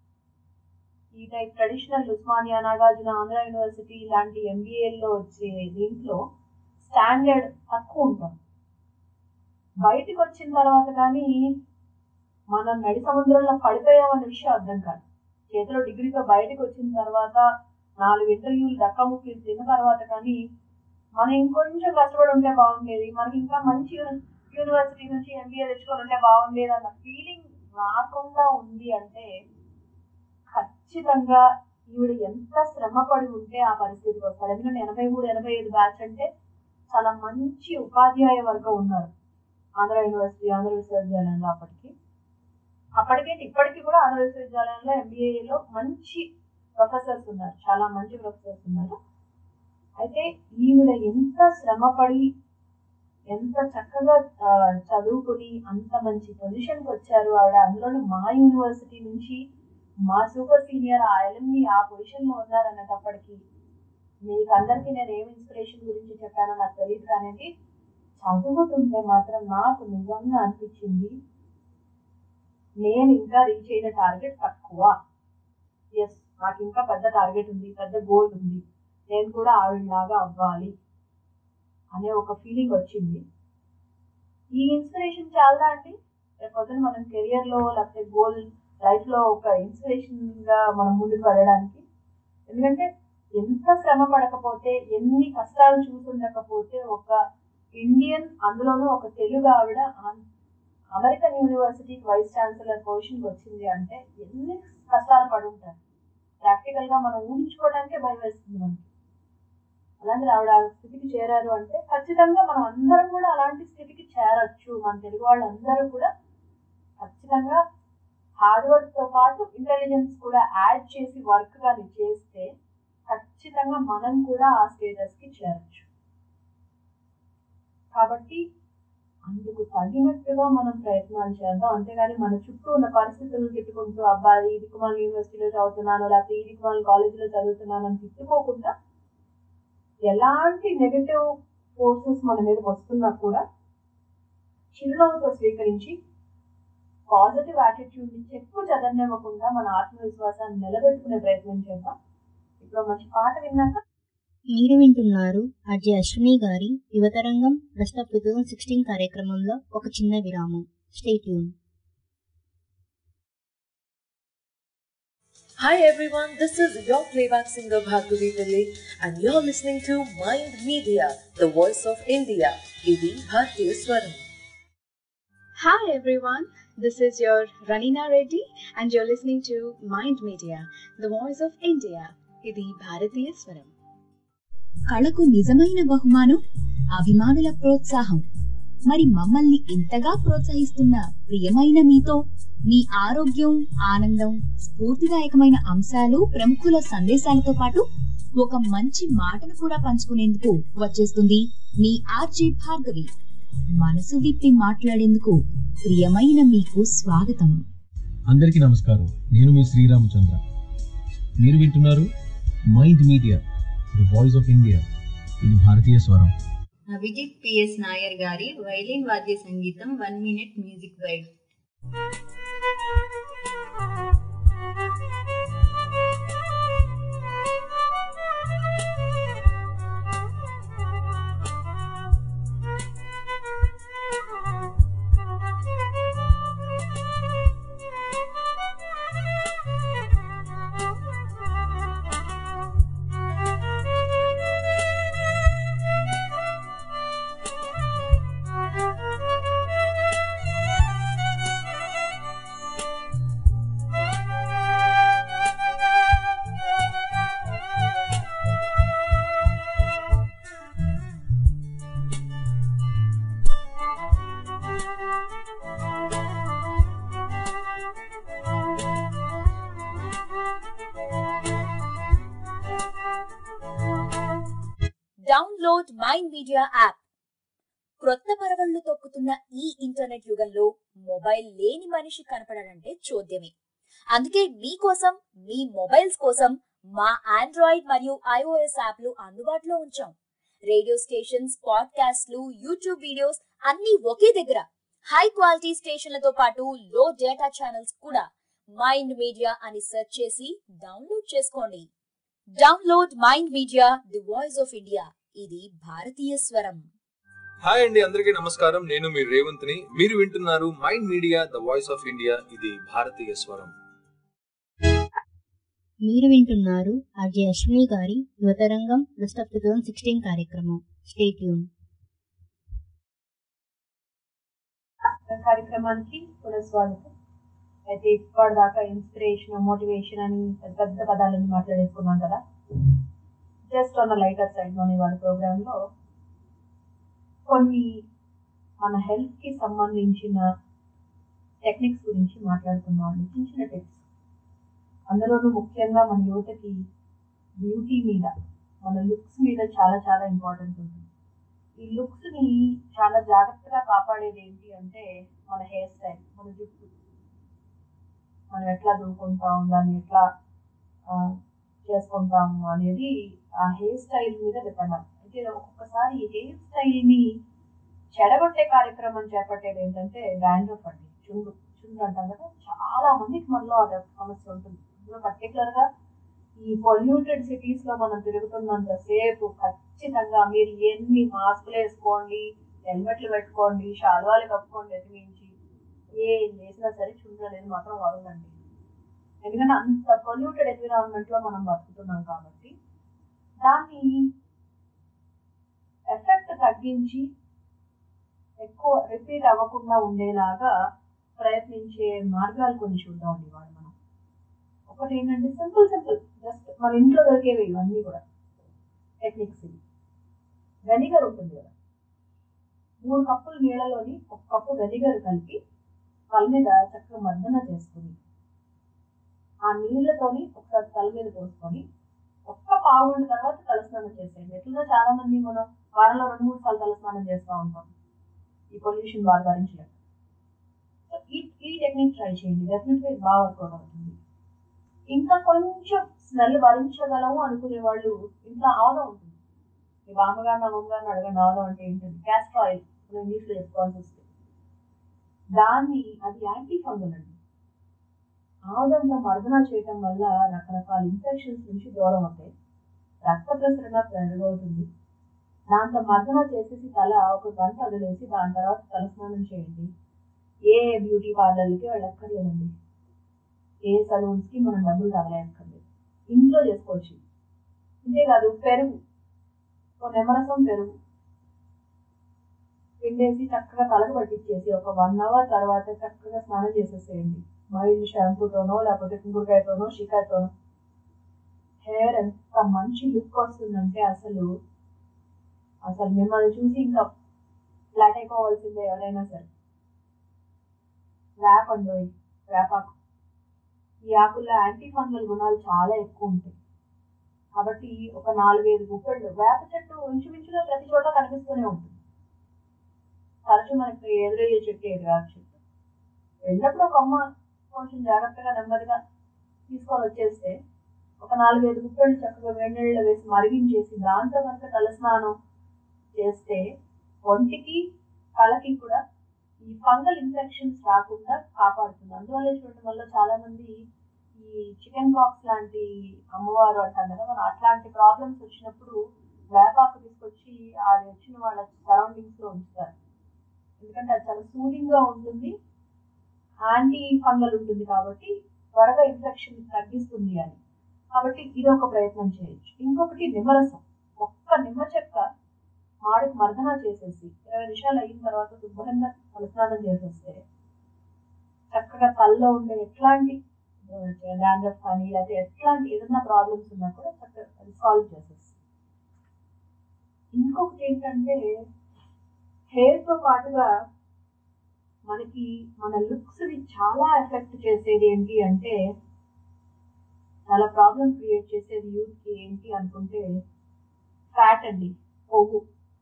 Speaker 5: ఈ type traditional Osmania, Nagarjuna, Andhra university ఇలాంటి ఎంబీఏలో వచ్చే దీంట్లో స్టాండర్డ్ తక్కువ ఉంటుంది. బయటకు వచ్చిన తర్వాత కానీ మనం నడి సముద్రంలో పడిపోయామన్న విషయం అర్థం కాదు. చేతిలో డిగ్రీతో బయటకు వచ్చిన తర్వాత నాలుగు ఇంటర్వ్యూలు దక్కముక్కి తిన్న తర్వాత కానీ మనం ఇంకొంచెం కష్టపడి ఉంటే బాగుండేది, మనకి ఇంకా మంచి యూనివర్సిటీ నుంచి ఎంబీఏ తెచ్చుకొని ఉంటే బాగుండేది అన్న ఫీలింగ్ రాకుండా ఉంది అంటే ఖచ్చితంగా ఈవిడ ఎంత శ్రమ పడి ఉంటే ఆ పరిస్థితికి వస్తారు. ఎందుకంటే ఎనభై మూడు ఎనభై ఐదు బ్యాచ్ అంటే చాలా మంచి ఉపాధ్యాయ వర్గం ఉన్నారు ఆంధ్ర యూనివర్సిటీ ఆంధ్ర విశ్వవిద్యాలయంలో. అప్పటికి అప్పటికే ఇప్పటికీ కూడా ఆంధ్ర విశ్వవిద్యాలయంలో ఎంబీఏలో మంచి ప్రొఫెసర్స్ ఉన్నారు, చాలా మంచి ప్రొఫెసర్స్ ఉన్నారు. అయితే ఈవిడ ఎంత శ్రమపడి ఎంత చక్కగా చదువుకుని అంత మంచి పొజిషన్కి వచ్చారు ఆవిడ. అందులోనూ మా యూనివర్సిటీ నుంచి మా సూపర్ సీనియర్ ఆ ఎల్ఎంని ఆ పొజిషన్లో ఉన్నారన్నప్పటికీ మీకు అందరికీ నేను ఏం ఇన్స్పిరేషన్ గురించి చెప్పానో నాకు తెలియదు, కానీ చదువుతుంటే మాత్రం నాకు నిజంగా అనిపించింది నేను ఇంకా రీచ్ అయిన టార్గెట్ తక్కువ. ఎస్, నాకు ఇంకా పెద్ద టార్గెట్ ఉంది, పెద్ద గోల్ ఉంది, నేను కూడా ఆవిడలాగా అవ్వాలి అనే ఒక ఫీలింగ్ వచ్చింది. ఈ ఇన్స్పిరేషన్ చాలా అండి రేపొద్దున మనం కెరియర్లో లేకపోతే గోల్ లైఫ్లో ఒక ఇన్స్పిరేషన్గా మనం ముందుకు వెళ్ళడానికి. ఎందుకంటే ఎంత శ్రమ పడకపోతే ఎన్ని కష్టాలు చూసుండకపోతే ఒక ఇండియన్, అందులోనూ ఒక తెలుగు ఆవిడ అమెరికన్ యూనివర్సిటీకి వైస్ ఛాన్సలర్ పొజిషన్కి వచ్చింది అంటే ఎన్ని కష్టాలు పడి ఉంటారు. ప్రాక్టికల్గా మనం ఊహించుకోవడానికే భయం వేస్తుంది మనకి. అలాంటి ఆవిడ ఆ స్థితికి చేరారు అంటే ఖచ్చితంగా మనం అందరం కూడా అలాంటి స్థితికి చేరొచ్చు. మన తెలుగు వాళ్ళందరూ కూడా ఖచ్చితంగా హార్డ్ వర్క్తో పాటు ఇంటెలిజెన్స్ కూడా యాడ్ చేసి వర్క్ కానీ చేస్తే ఖచ్చితంగా మనం కూడా ఆ స్టేటస్కి చేరొచ్చు. కాబట్టి అందుకు తగినట్టుగా మనం ప్రయత్నాలు చేద్దాం. అంతేగాని మన చుట్టూ ఉన్న పరిస్థితులను తిట్టుకుంటూ అబ్బాయి ఈ దిక్కుమాల యూనివర్సిటీలో చదువుతున్నాను లేకపోతే ఈ దిక్కుమాల కాలేజీలో చదువుతున్నాను అని తిట్టుకోకుండా ఎలాంటి నెగటివ్ ఫోర్సెస్ మన మీదకి వస్తున్నా కూడా చిరునవ్వుతో స్వీకరించి పాజిటివ్ యాటిట్యూడ్ని చెప్పు చదవనివ్వకుండా మన ఆత్మవిశ్వాసాన్ని నిలబెట్టుకునే ప్రయత్నం చేద్దాం. ఇప్పుడు మంచి పాట విన్నాక
Speaker 2: మీరు వింటున్నారు అజయ్ అశ్విని గారి యువతరంగం best of two thousand sixteen కార్యక్రమంలో ఒక చిన్న విరామం. Stay tune.
Speaker 15: Hi everyone, this is your playback singer Bhargavi Pillai and you're listening to Mind Media, the voice of India. Idi Bharatiya Swaram.
Speaker 16: Hi everyone, this is your Ranina Reddy and you're listening to Mind Media, the voice of India. Idi Bharatiya Swaram.
Speaker 17: కళకు నిజమైన బహుమానం అభిమానుల ప్రోత్సాహం. మరి మమ్మల్ని ఇంతగా ప్రోత్సహిస్తున్న ప్రియమైన మీతో మీ ఆరోగ్యం, ఆనందం, స్ఫూర్తిదాయకమైన అంశాలు, ప్రముఖుల సందేశాలతో పాటు ఒక మంచి మాటను కూడా పంచుకునేందుకు వచ్చేస్తుంది మీ ఆర్జే భార్గవి. మనసు విప్పి మాట్లాడేందుకు ప్రియమైన మీకు స్వాగతం.
Speaker 18: అందరికీ నమస్కారం. నేను మీ శ్రీరామచంద్ర. మీరు వింటున్నారు mind media, the voice of India. ఇది భారతీయ స్వరం.
Speaker 9: అభిజిత్ పిఎస్ నాయర్ గారి వైలిన్ వాద్య సంగీతం one minute music bite.
Speaker 4: Download mind media app. క్రొత్త పరవళ్లు తొక్కుతున్న ఈ ఇంటర్నెట్ యుగంలో మొబైల్ లేని మనిషి కనపడాలంటే చోద్యమే. అందుకే మీకోసం, మీ మొబైల్స్ కోసం మా ఆండ్రాయిడ్ మరియు ఐఓఎస్ యాప్లు అందుబాటులో ఉంచాం. రేడియో స్టేషన్స్, పాడ్కాస్ట్లు, యూట్యూబ్ వీడియోస్ అన్ని ఒకే దగ్గర. హై క్వాలిటీ స్టేషన్లతో పాటు లో డేటా ఛానల్స్ కూడా. మైండ్ మీడియా అని సెర్చ్ చేసి డౌన్లోడ్ చేసుకోండి. Download mind media, the voice of India. ఇది భారతీయ స్వరం.
Speaker 19: హాయ్ అండి, అందరికీ నమస్కారం. నేను మీ రేవంత్ని. మీరు వింటున్నారు mind media, the voice of India. ఇది భారతీయ స్వరం.
Speaker 2: మీరు వింటున్నారు అజయ్ అశ్విని గారి యువతరంగం best of two thousand sixteen కార్యక్రమం. Stay tune.
Speaker 5: కార్యక్రమానికి పునఃస్వాగతం. అయితే ఇప్పటిదాకా ఇన్స్పిరేషన్, మోటివేషన్ అని పెద్ద పెద్ద పదాలని మాట్లాడేసుకున్నాం కదా. జస్ట్ ఆన్ లైటర్ సైడ్ మన ఇవాళ ప్రోగ్రాంలో కొన్ని మన హెల్త్కి సంబంధించిన టెక్నిక్స్ గురించి మాట్లాడుకున్నాం. చిన్న చిన్న టిప్స్, అందులోనూ ముఖ్యంగా మన యువతకి బ్యూటీ మీద, మన లుక్స్ మీద చాలా చాలా ఇంపార్టెన్స్ ఉంటుంది. ఈ లుక్స్ని చాలా జాగ్రత్తగా కాపాడేది ఏంటి అంటే మన హెయిర్ స్టైల్, మన జుట్టు. మనం ఎట్లా దువ్వుకుంటాం, దాన్ని ఎట్లా చేసుకుంటాము అనేది ఆ హెయిర్ స్టైల్ మీద డిపెండ్ అవుతుంది. అయితే ఒక్కొక్కసారి హెయిర్ స్టైల్ని చెడగొట్టే కార్యక్రమం చేపట్టేది ఏంటంటే డాండ్రఫ్ అండి, చుండు చుండు అంటాం కదా. చాలా మందికి మనలో అది సమస్య ఉంటుంది. అందులో పర్టికులర్గా ఈ పొల్యూటెడ్ సిటీస్ లో మనం తిరుగుతున్నంత సేపు ఖచ్చితంగా మీరు ఎన్ని మాస్కులు వేసుకోండి, హెల్మెట్లు పెట్టుకోండి, శాలువాలు కప్పుకోండి, ఎదిమించి ఏం చేసినా సరే చుండ్రు అనేది మాత్రం వదలండి. ఎందుకంటే అంత పొల్యూటెడ్ ఎన్విరాన్మెంట్ లో మనం బతుకుతున్నాం కాబట్టి దాన్ని ఎఫెక్ట్ తగ్గించి ఎక్కువ రిపీట్ అవ్వకుండా ఉండేలాగా ప్రయత్నించే మార్గాలు కొన్ని చూద్దామండి ఇవాళ మనం. ఒకటి ఏంటంటే సింపుల్ సింపుల్ జస్ట్ మన ఇంట్లో దొరికేవి ఇవన్నీ కూడా టెక్నిక్స్. వెనిగర్ ఉంటుంది కదా, మూడు కప్పుల నీళ్ళలోని ఒక కప్పు వెనిగర్ కలిపి తల మీద చక్కగా మర్దన చేసుకుని ఆ నీళ్లతోని ఒకసారి తల మీద పోసుకొని ఒక్క పావు గంట తర్వాత తలస్నానం చేసేయండి. ఎట్లా చాలా మంది మనం వారంలో రెండు మూడు సార్లు తలస్నానం చేస్తూ ఉంటాం ఈ పొల్యూషన్ బాగా భరించలేక. సో ఈ ఈ టెక్నిక్ ట్రై చేయండి, డెఫినెట్గా బాగా వర్కౌట్ అవుతుంది. ఇంకా కొంచెం స్మెల్ భరించగలము అనుకునే వాళ్ళు ఇంట్లో ఆవదం ఉంటుంది. మీ బామ్మగారిని అమ్మగారిని అడగండి ఆవదం అంటే ఏంటంటే క్యాస్టర్ ఆయిల్ మనం ఇంగ్లీష్లో చెప్పుకోవాల్సి వస్తుంది. దాన్ని అది యాంటీ ఫంగల్ అండి. ఆవదంతో మర్దన చేయటం వల్ల రకరకాల ఇన్ఫెక్షన్స్ నుంచి దూరం అవుతాయి, రక్త ప్రసరణ పెరగవుతుంది. దాంతో మర్దన చేసేసి తల ఒక గంట వదిలేసి దాని తర్వాత తలస్నానం చేయండి. ఏ బ్యూటీ పార్లర్కి వెళ్ళక్కర్లేదండి, ఏ సలూన్స్కి మనం డబ్బులు తగలేక్కర్లేదు, ఇంట్లో చేసుకోవచ్చు. ఇంతేకాదు పెరుగు, ఒక నిమ్మరసం పెరుగు పిండేసి చక్కగా తలకు పట్టించేసి ఒక వన్ అవర్ తర్వాత చక్కగా స్నానం చేసేసేయండి. మైల్డ్ షాంపూతోనో లేకపోతే కుంకుడుకాయతోనో షికాయతోనో. హెయిర్ ఎంత మంచి లుక్ వస్తుందంటే అసలు అసలు మిమ్మల్ని చూసి ఇంకా ఫ్లాట్ అయిపోవాల్సిందే ఎవరైనా సరే. వేప అండి, వేపాకు. ఈ ఆకుల్లో యాంటీ ఫంగల్ గుణాలు చాలా ఎక్కువ ఉంటాయి కాబట్టి ఒక నాలుగైదు గుప్పెళ్ళు. వేప చెట్టు ఇంచుమించుగా ప్రతి చోట కనిపిస్తూనే ఉంటుంది. తరచు మనకి ఎదురయ్యే చెట్టు ఏది వేప చెట్టు. వెళ్ళినప్పుడు ఒక అమ్మ కొంచెం జాగ్రత్తగా నెమ్మదిగా తీసుకొని వచ్చేస్తే ఒక నాలుగైదు గుప్పెళ్ళు చక్కగా వేడి నీళ్ళలో వేసి మరిగించేసి దాంతో కనుక తలస్నానం చేస్తే ఒంటికి తలకి కూడా ఈ ఫంగల్ ఇన్ఫెక్షన్స్ రాకుండా కాపాడుతుంది. అందువల్ల చూడటం వల్ల చాలా మంది ఈ చికెన్ పాక్స్ లాంటి అమ్మవారు అంటాం కదా, మనం అట్లాంటి ప్రాబ్లమ్స్ వచ్చినప్పుడు వేపాకు తీసుకొచ్చి అది వచ్చిన వాళ్ళ సరౌండింగ్స్ లో ఉంచుతారు. ఎందుకంటే అది చాలా సూదింగ్ గా ఉంటుంది, యాంటీ ఫంగల్ ఉంటుంది కాబట్టి త్వరగా ఇన్ఫెక్షన్ తగ్గిస్తుంది అని. కాబట్టి ఇది ఒక ప్రయత్నం చేయొచ్చు. ఇంకొకటి నిమ్మరసం. ఒక్క నిమ్మ చెక్క మాడికి మర్దన చేసేసి ఇరవై నిమిషాలు అయిన తర్వాత శుభ్రంగా తలస్నానం చేసేస్తే చక్కగా తలలో ఉండే ఎట్లాంటి డాండ్రఫ్ కానీ లేకపోతే ఎట్లాంటి ఏదైనా ప్రాబ్లమ్స్ ఉన్నా కూడా చక్కగా అది సాల్వ్ చేసేస్తుంది. ఇంకొకటి ఏంటంటే హెయిర్తో పాటుగా మనకి మన లుక్స్ని చాలా ఎఫెక్ట్ చేసేది ఏంటి అంటే, చాలా ప్రాబ్లం క్రియేట్ చేసేది యూత్కి ఏంటి అనుకుంటే ఫ్యాట్ అండి, కొవ్వు.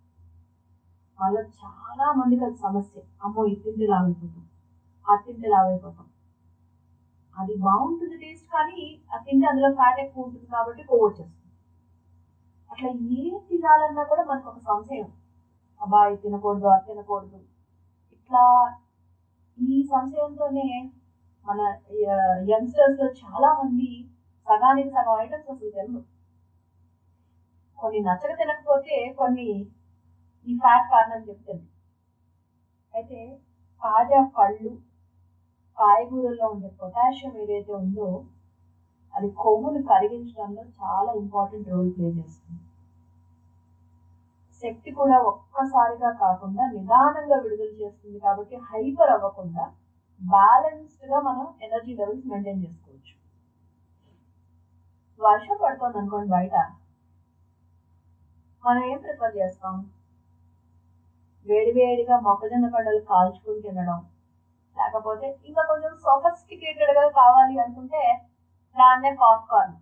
Speaker 5: మళ్ళీ చాలా మందికి అది సమస్య. అమ్మో ఇది తింటే లావైపోతాం, అది తింటే లావైపోతాం. అది బాగుంటుంది టేస్ట్, కానీ అది తింటే అందులో ఫ్యాట్ ఎక్కువ ఉంటుంది కాబట్టి కొవ్వు వచ్చేస్తుంది. అట్లా ఏం తినాలన్నా కూడా మనకు ఒక సంశయం, అబ్బాయి తినకూడదు, అది తినకూడదు. ఇట్లా ఈ సంశయంతోనే మన యంగ్స్టర్స్ లో చాలా మంది సగానికి సగం ఐటమ్స్ అసలు తినరు. కొన్ని నచ్చక తినకపోతే కొన్ని ఈ ఫ్యాట్ కారణం చెప్తుంది. అయితే తాజా పళ్ళు, కాయగూరల్లో ఉండే పొటాషియం ఏదైతే ఉందో అది కొవ్వును కరిగించడంలో చాలా ఇంపార్టెంట్ రోల్ ప్లే చేస్తుంది. శక్తి కూడా ఒక్కసారిగా కాకుండా నిదానంగా విడుదల చేస్తుంది కాబట్టి హైపర్ అవ్వకుండా బ్యాలెన్స్డ్గా మనం ఎనర్జీ లెవెల్స్ మెయింటైన్ చేసుకోవచ్చు. వర్షం పడుతుంది అనుకోండి బయట, మనం ఏం ప్రిఫర్ చేస్తాం? వేడి వేడిగా మొక్కజొన్న కండలు కాల్చుకుని తినడం, లేకపోతే ఇంకా కొంచెం సొఫిస్టికేటెడ్గా కావాలి అనుకుంటే దాన్నే పాప్కార్న్.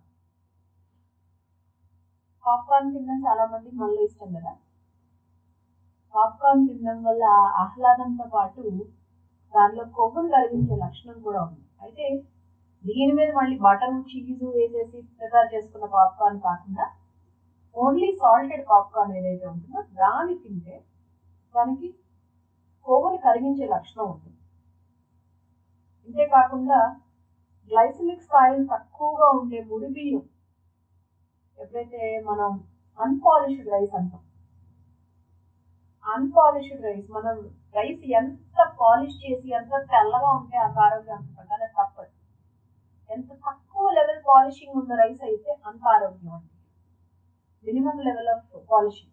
Speaker 5: పాప్కార్న్ తినడం చాలా మందికి మనలో ఇష్టం కదా. పాప్కార్న్ తినడం వల్ల ఆహ్లాదంతో పాటు దానిలో కొవ్వును కరిగించే లక్షణం కూడా ఉంది. అయితే దీని మీద మళ్ళీ బటర్ చీజు వేసేసి ప్రిపేర్ చేసుకున్న పాప్కార్న్ కాకుండా ఓన్లీ సాల్టెడ్ పాప్కార్న్ ఏదైతే ఉంటుందో దాన్ని తింటే దానికి కొవ్వుని కరిగించే లక్షణం ఉంటుంది. అంతేకాకుండా గ్లైసమిక్ స్థాయిలు తక్కువగా ఉండే ముడి బియ్యం, ఎప్పుడైతే మనం అన్పాలిష్డ్ రైస్ అంటాం, అన్పాలిష్డ్ రైస్, మనం రైస్ ఎంత పాలిష్ చేసి ఎంత తెల్లగా ఉంటే అంత ఆరోగ్యం అనుకుంటాం, కానీ తప్పదు. ఎంత తక్కువ లెవెల్ పాలిషింగ్ ఉన్న రైస్ అయితే అంత ఆరోగ్యం అండి, మినిమం లెవెల్ ఆఫ్ పాలిషింగ్.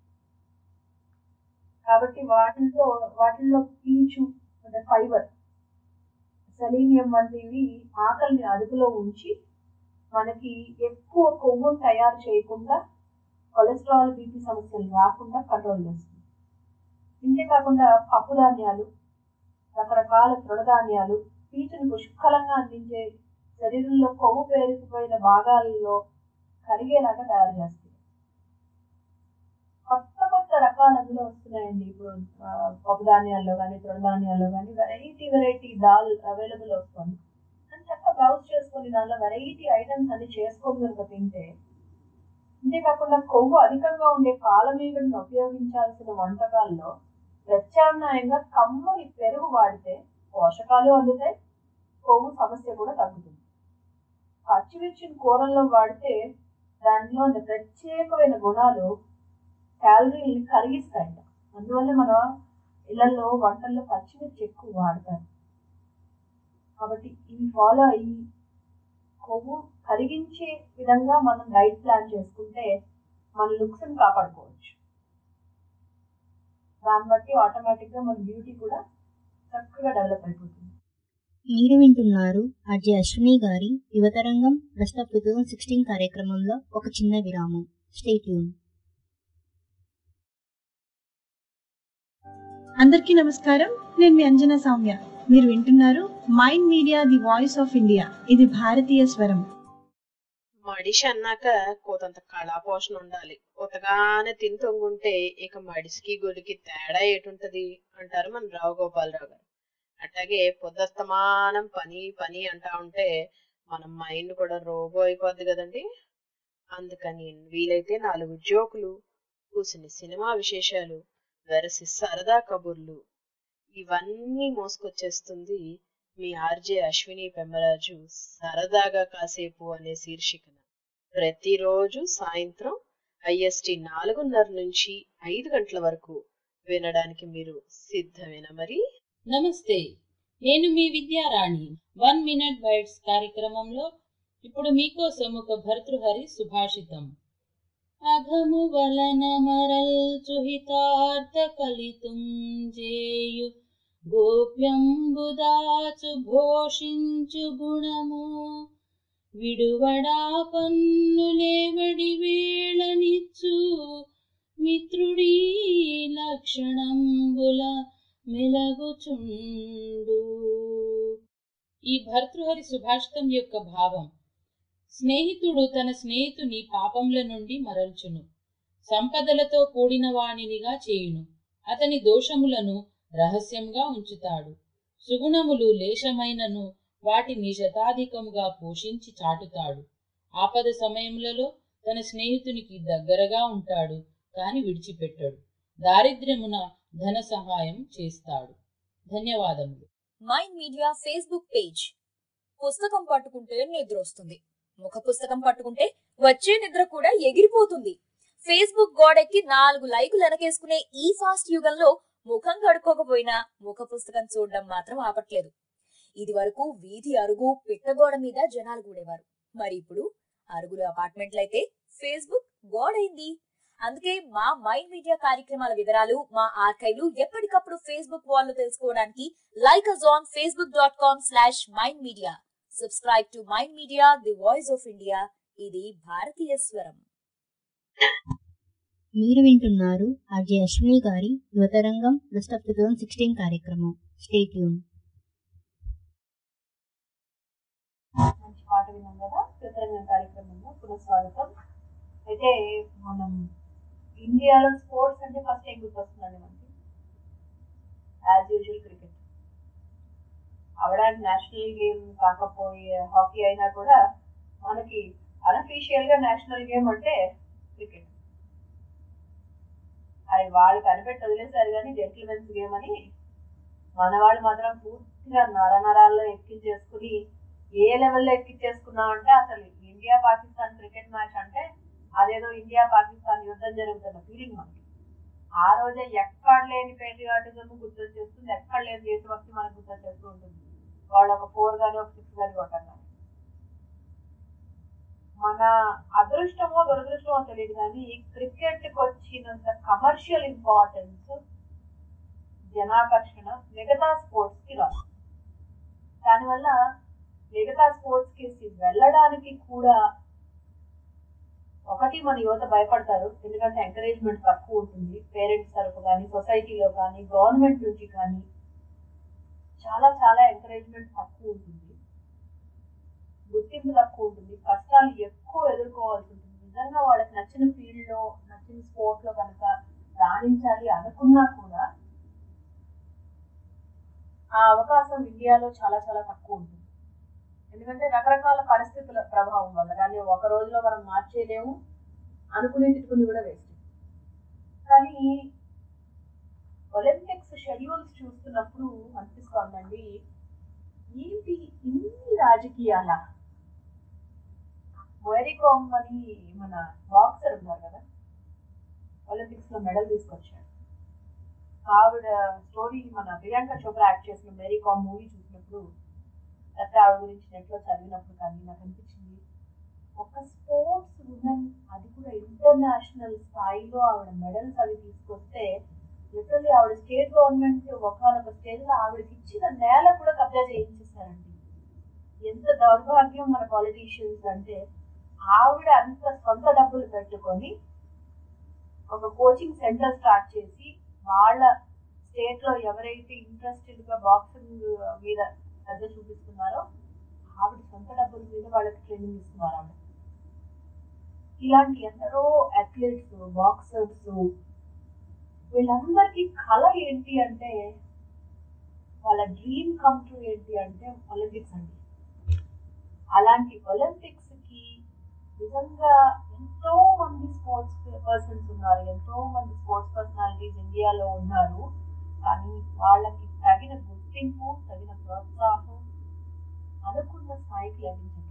Speaker 5: కాబట్టి వాటితో వాటిల్లో పీచు అంటే ఫైబర్, సెలీనియం వంటివి ఆకలిని అదుపులో ఉంచి మనకి ఎక్కువ కొవ్వును తయారు చేయకుండా కొలెస్ట్రాల్ బీపీ సమస్యలు రాకుండా కంట్రోల్ చేస్తుంది. ఇంతేకాకుండా పప్పు ధాన్యాలు, రకరకాల తృణధాన్యాలు పీచును పుష్కలంగా అందించే శరీరంలో కొవ్వు పేరుకుపోయిన భాగాలలో కరిగేలాగా తయారు చేస్తాయి. కొత్త కొత్త రకాలు అందులో వస్తున్నాయండి ఇప్పుడు పప్పు ధాన్యాల్లో కానీ తృణధాన్యాల్లో కానీ వెరైటీ వెరైటీ దాల్ అవైలబుల్ వస్తుంది. అని చక్కగా బ్రౌజ్ చేసుకొని దానిలో వెరైటీ ఐటమ్స్ అన్ని చేసుకొని కనుక తింటే, అంతేకాకుండా కొవ్వు అధికంగా ఉండే పాలమీగడను ఉపయోగించాల్సిన వంటకాల్లో ప్రత్యామ్నాయంగా కమ్మని పెరుగు వాడితే పోషకాలు అందుతాయి, కొవ్వు సమస్య కూడా తగ్గుతుంది. పచ్చిమిర్చిని కూరల్లో వాడితే దానిలో ప్రత్యేకమైన గుణాలు క్యాలరీని కరిగిస్తాయి. అందువల్ల మన ఇళ్లలో వంటల్లో పచ్చిమిర్చి ఎక్కువ వాడతారు. కాబట్టి ఇవి ఫాలో అయ్యి కొవ్వు కరిగించే విధంగా మనం డైట్ ప్లాన్ చేసుకుంటే మన లుక్స్ని కాపాడుకోవచ్చు. దాన్ని బట్టి ఆటోమేటిక్గా మన బ్యూటీ కూడా చక్కగా డెవలప్ అయిపోతుంది.
Speaker 2: మీరు వింటున్నారు ఆర్జే అశ్విని గారి యువతరంగం best of two thousand sixteen కార్యక్రమంలో ఒక చిన్న విరామం. Stay tune.
Speaker 12: అందరికీ నమస్కారం, నేను మీ అంజనా సౌమ్య. మీరు వింటున్నారు mind media the voice of India. ఇది భారతీయ స్వరం.
Speaker 3: మడిషి అన్నాక కోతంత కళాపోషణ ఉండాలి. ఉతగానే తిని తొంగుంటే ఇక మడిసికి గొలికి తేడా ఏటుంటది అంటారు మన రావు గోపాలరావు గారు. అట్లాగే పొద్దుస్తమానం పని పని అంటా ఉంటే మన మైండ్ కూడా రోబో అయిపోద్ది కదండి. అందుకని వీలైతే నాలుగు జోకులు, కూసిన సినిమా విశేషాలు, వెరసి సరదా కబుర్లు ఇవన్నీ మోసుకొచ్చేస్తుంది మీ ఆర్జే అశ్విని పెమ్మరాజు సరదాగా కాసేపు అనే శీర్షికన ప్రతిరోజు సాయంత్రం ఐఎస్టి నాలుగున్నర నుంచి ఐదు గంటల వరకు వినడానికి మీరు సిద్ధమేనా మరి?
Speaker 13: నమస్తే, నేను మీ విద్యారాణి. వన్ మినిట్ బైట్స్ కార్యక్రమంలో ఇప్పుడు మీకోసం ఒక భర్తృహరి సుభాషితం. అఘము వలన మరల్చు హితార్థ కలితుం జేయు గోప్యంబుదాచు భోషించు గుణము విడువడా పన్నులేవడి వేళనిచ్చు మిత్రుడీ లక్షణంబుల మెలగుచుండు. ఈ భర్తృహరి సుభాషితం యొక్క భావం: స్నేహితుడు తన స్నేహితుని పాపముల నుండి మరల్చును, సంపదలతో కూడిన వాణినిగా చేయును, అతని దోషములను రహస్యంగా ఉంచుతాడు, సుగుణములు లేశమైనను వాటిని శతాధికముగా పోషించి చాటుతాడు, ఆపద సమయములలో తన స్నేహితునికి దగ్గరగా ఉంటాడు కాని విడిచిపెట్టడు, దారిద్ర్యమున ధన సహాయం చేస్తాడు. ధన్యవాదములు.
Speaker 4: Mind media facebook page. పుస్తకం పట్టుకుంటే నిద్ర వస్తుంది, ముఖ పుస్తకం పట్టుకుంటే వచ్చే నిద్ర కూడా ఎగిరిపోతుంది. ఫేస్బుక్ గోడెక్కి నాలుగు లైకులు వెనకేసుకునే ఈ ఫాస్ట్ యుగంలో ముఖం కడుక్కోకపోయినా ముఖ పుస్తకం చూడడం మాత్రం ఆపట్లేదు. ఇది వరకు వీధి అరుగు పిట్టగోడ మీద జనాలు కూడేవారు, మరి ఇప్పుడు అరుగులు అపార్ట్మెంట్లయితే ఫేస్బుక్ గోడైంది. అందుకే మా మైండ్ మీడియా కార్యక్రమాల వివరాలు మా ఆర్కైవ్లు ఎప్పటికప్పుడు ఫేస్బుక్ వాల్ లో తెలుసుకోవడానికి like us on facebook dot com slash mind media. Subscribe to mind media the voice of India. ఇది భారతీయ స్వరం.
Speaker 2: మీరు వింటున్నారు ఆర్జే అశ్విని గారి యువతరంగం best of two thousand sixteen కార్యక్రమం. Stay tune.
Speaker 5: మంచి పాట విన్నాం కదా యువతరంగం కార్యక్రమంలో పునఃస్వాగతం. అయితే మనం ఇండియాలో స్పోర్ట్స్ అంటే ఫస్ట్ ఏం గుర్తొస్తుందండి మనకి? As usual cricket. అవడానికి నేషనల్ గేమ్ కాకపోయే హాకీ అయినా కూడా మనకి అన్అఫీషియల్ గా నేషనల్ గేమ్ అంటే క్రికెట్. అది వాళ్ళు కనిపెట్టి వదిలేశారు కానీ జెంటిల్మెన్స్ గేమ్ అని మన వాళ్ళు మాత్రం పూర్తిగా నర నరాల్లో ఎక్కించేసుకుని ఏ లెవెల్లో ఎక్కించేసుకున్నాం అంటే అసలు ఇండియా పాకిస్తాన్ క్రికెట్ మ్యాచ్ అంటే అదేదో ఇండియా పాకిస్తాన్ యుద్ధం జరుగుతున్న ఫీలింగ్ మనకి. ఆ రోజే ఎక్కడ లేని పేట్రియాటిజం గుర్తొచ్చేస్తుంది, ఎక్కడ లేని దేశభక్తి మనకు గుర్తొచ్చేస్తూ ఉంటుంది. వాళ్ళు ఒక ఫోర్ కానీ ఒక సిక్స్ కానీ కొట్టండి. మన అదృష్టమో దురదృష్టమో తెలియదు కానీ క్రికెట్కి వచ్చినంత కమర్షియల్ ఇంపార్టెన్స్, జనాకర్షణ మిగతా స్పోర్ట్స్ కి రాదు. దానివల్ల మిగతా స్పోర్ట్స్ కి వెళ్ళడానికి కూడా ఒకటి మన యువత భయపడతారు, ఎందుకంటే ఎంకరేజ్మెంట్ తక్కువ ఉంటుంది. పేరెంట్స్ తరఫు కానీ, సొసైటీలో కానీ, గవర్నమెంట్ నుంచి కానీ చాలా చాలా ఎంకరేజ్మెంట్ తక్కువ ఉంటుంది, గుర్తింపు తక్కువ ఉంటుంది, కష్టాలు ఎక్కువ ఎదుర్కోవాల్సి ఉంటుంది. నిజంగా వాళ్ళకి నచ్చిన ఫీల్డ్లో నచ్చిన స్పోర్ట్లో కనుక రాణించాలి అనుకున్నా కూడా ఆ అవకాశం ఇండియాలో చాలా చాలా తక్కువ ఉంటుంది. ఎందుకంటే రకరకాల పరిస్థితుల ప్రభావం వల్ల దాన్ని ఒక రోజులో మనం మార్చేయలేము, అనుకుని తిట్టుకుని కూడా వేస్ట్. కానీ ఒలింపిక్స్ షెడ్యూల్స్ చూస్తున్నప్పుడు అనిపిస్తోందండి, ఏంటి ఇన్ని రాజకీయాల. మేరీ కామ్ అని మన బాక్సర్ ఉన్నారు కదా, ఒలింపిక్స్ లో మెడల్ తీసుకొచ్చారు. ఆవిడ స్టోరీ మన ప్రియాంక చోప్రా యాక్ట్ చేసిన మేరీ కామ్ మూవీ చూసినప్పుడు, లేకపోతే ఆవిడ గురించి నెట్లో చదివినప్పుడు కానీ నాకు అనిపించింది, ఒక స్పోర్ట్స్ ఉమెన్, అది కూడా ఇంటర్నేషనల్ స్థాయిలో ఆవిడ మెడల్స్ అవి తీసుకొస్తే లిటరల్లీ ఆవిడ స్టేట్ గవర్నమెంట్ ఒకనొక స్టేజ్ లో ఆవిడకి ఇచ్చిన నేల కూడా కబ్జా చేయించేస్తారండి. ఎంత దౌర్భాగ్యం మన పాలిటీషియన్స్ అంటే, ఆవిడ అంత సొంత డబ్బులు పెట్టుకొని ఒక కోచింగ్ సెంటర్ స్టార్ట్ చేసి వాళ్ళ స్టేట్ లో ఎవరైతే ఇంట్రెస్టెడ్ గా బాక్సింగ్ మీద శ్రద్ధ చూపిస్తున్నారో ఆవిడ సొంత డబ్బుల మీద వాళ్ళకి ట్రైనింగ్ ఇస్తున్నారు ఆవిడ. ఇలాంటి ఎందరో అథ్లెట్స్, బాక్సర్స్, వీళ్ళందరికీ కళ ఏంటి అంటే, వాళ్ళ డ్రీమ్ కమ్ ట్రూ ఏంటి అంటే ఒలింపిక్స్ అండి. అలాంటి ఒలింపిక్స్ కి నిజంగా ఎంతో మంది స్పోర్ట్స్ పర్సన్స్ ఉన్నారు, ఎంతో మంది స్పోర్ట్స్ పర్సనాలిటీస్ ఇండియాలో ఉన్నారు. కానీ వాళ్ళకి తగిన గుర్తింపు, తగిన ప్రోత్సాహం అనుకున్న స్థాయికి లభించట్లేదు.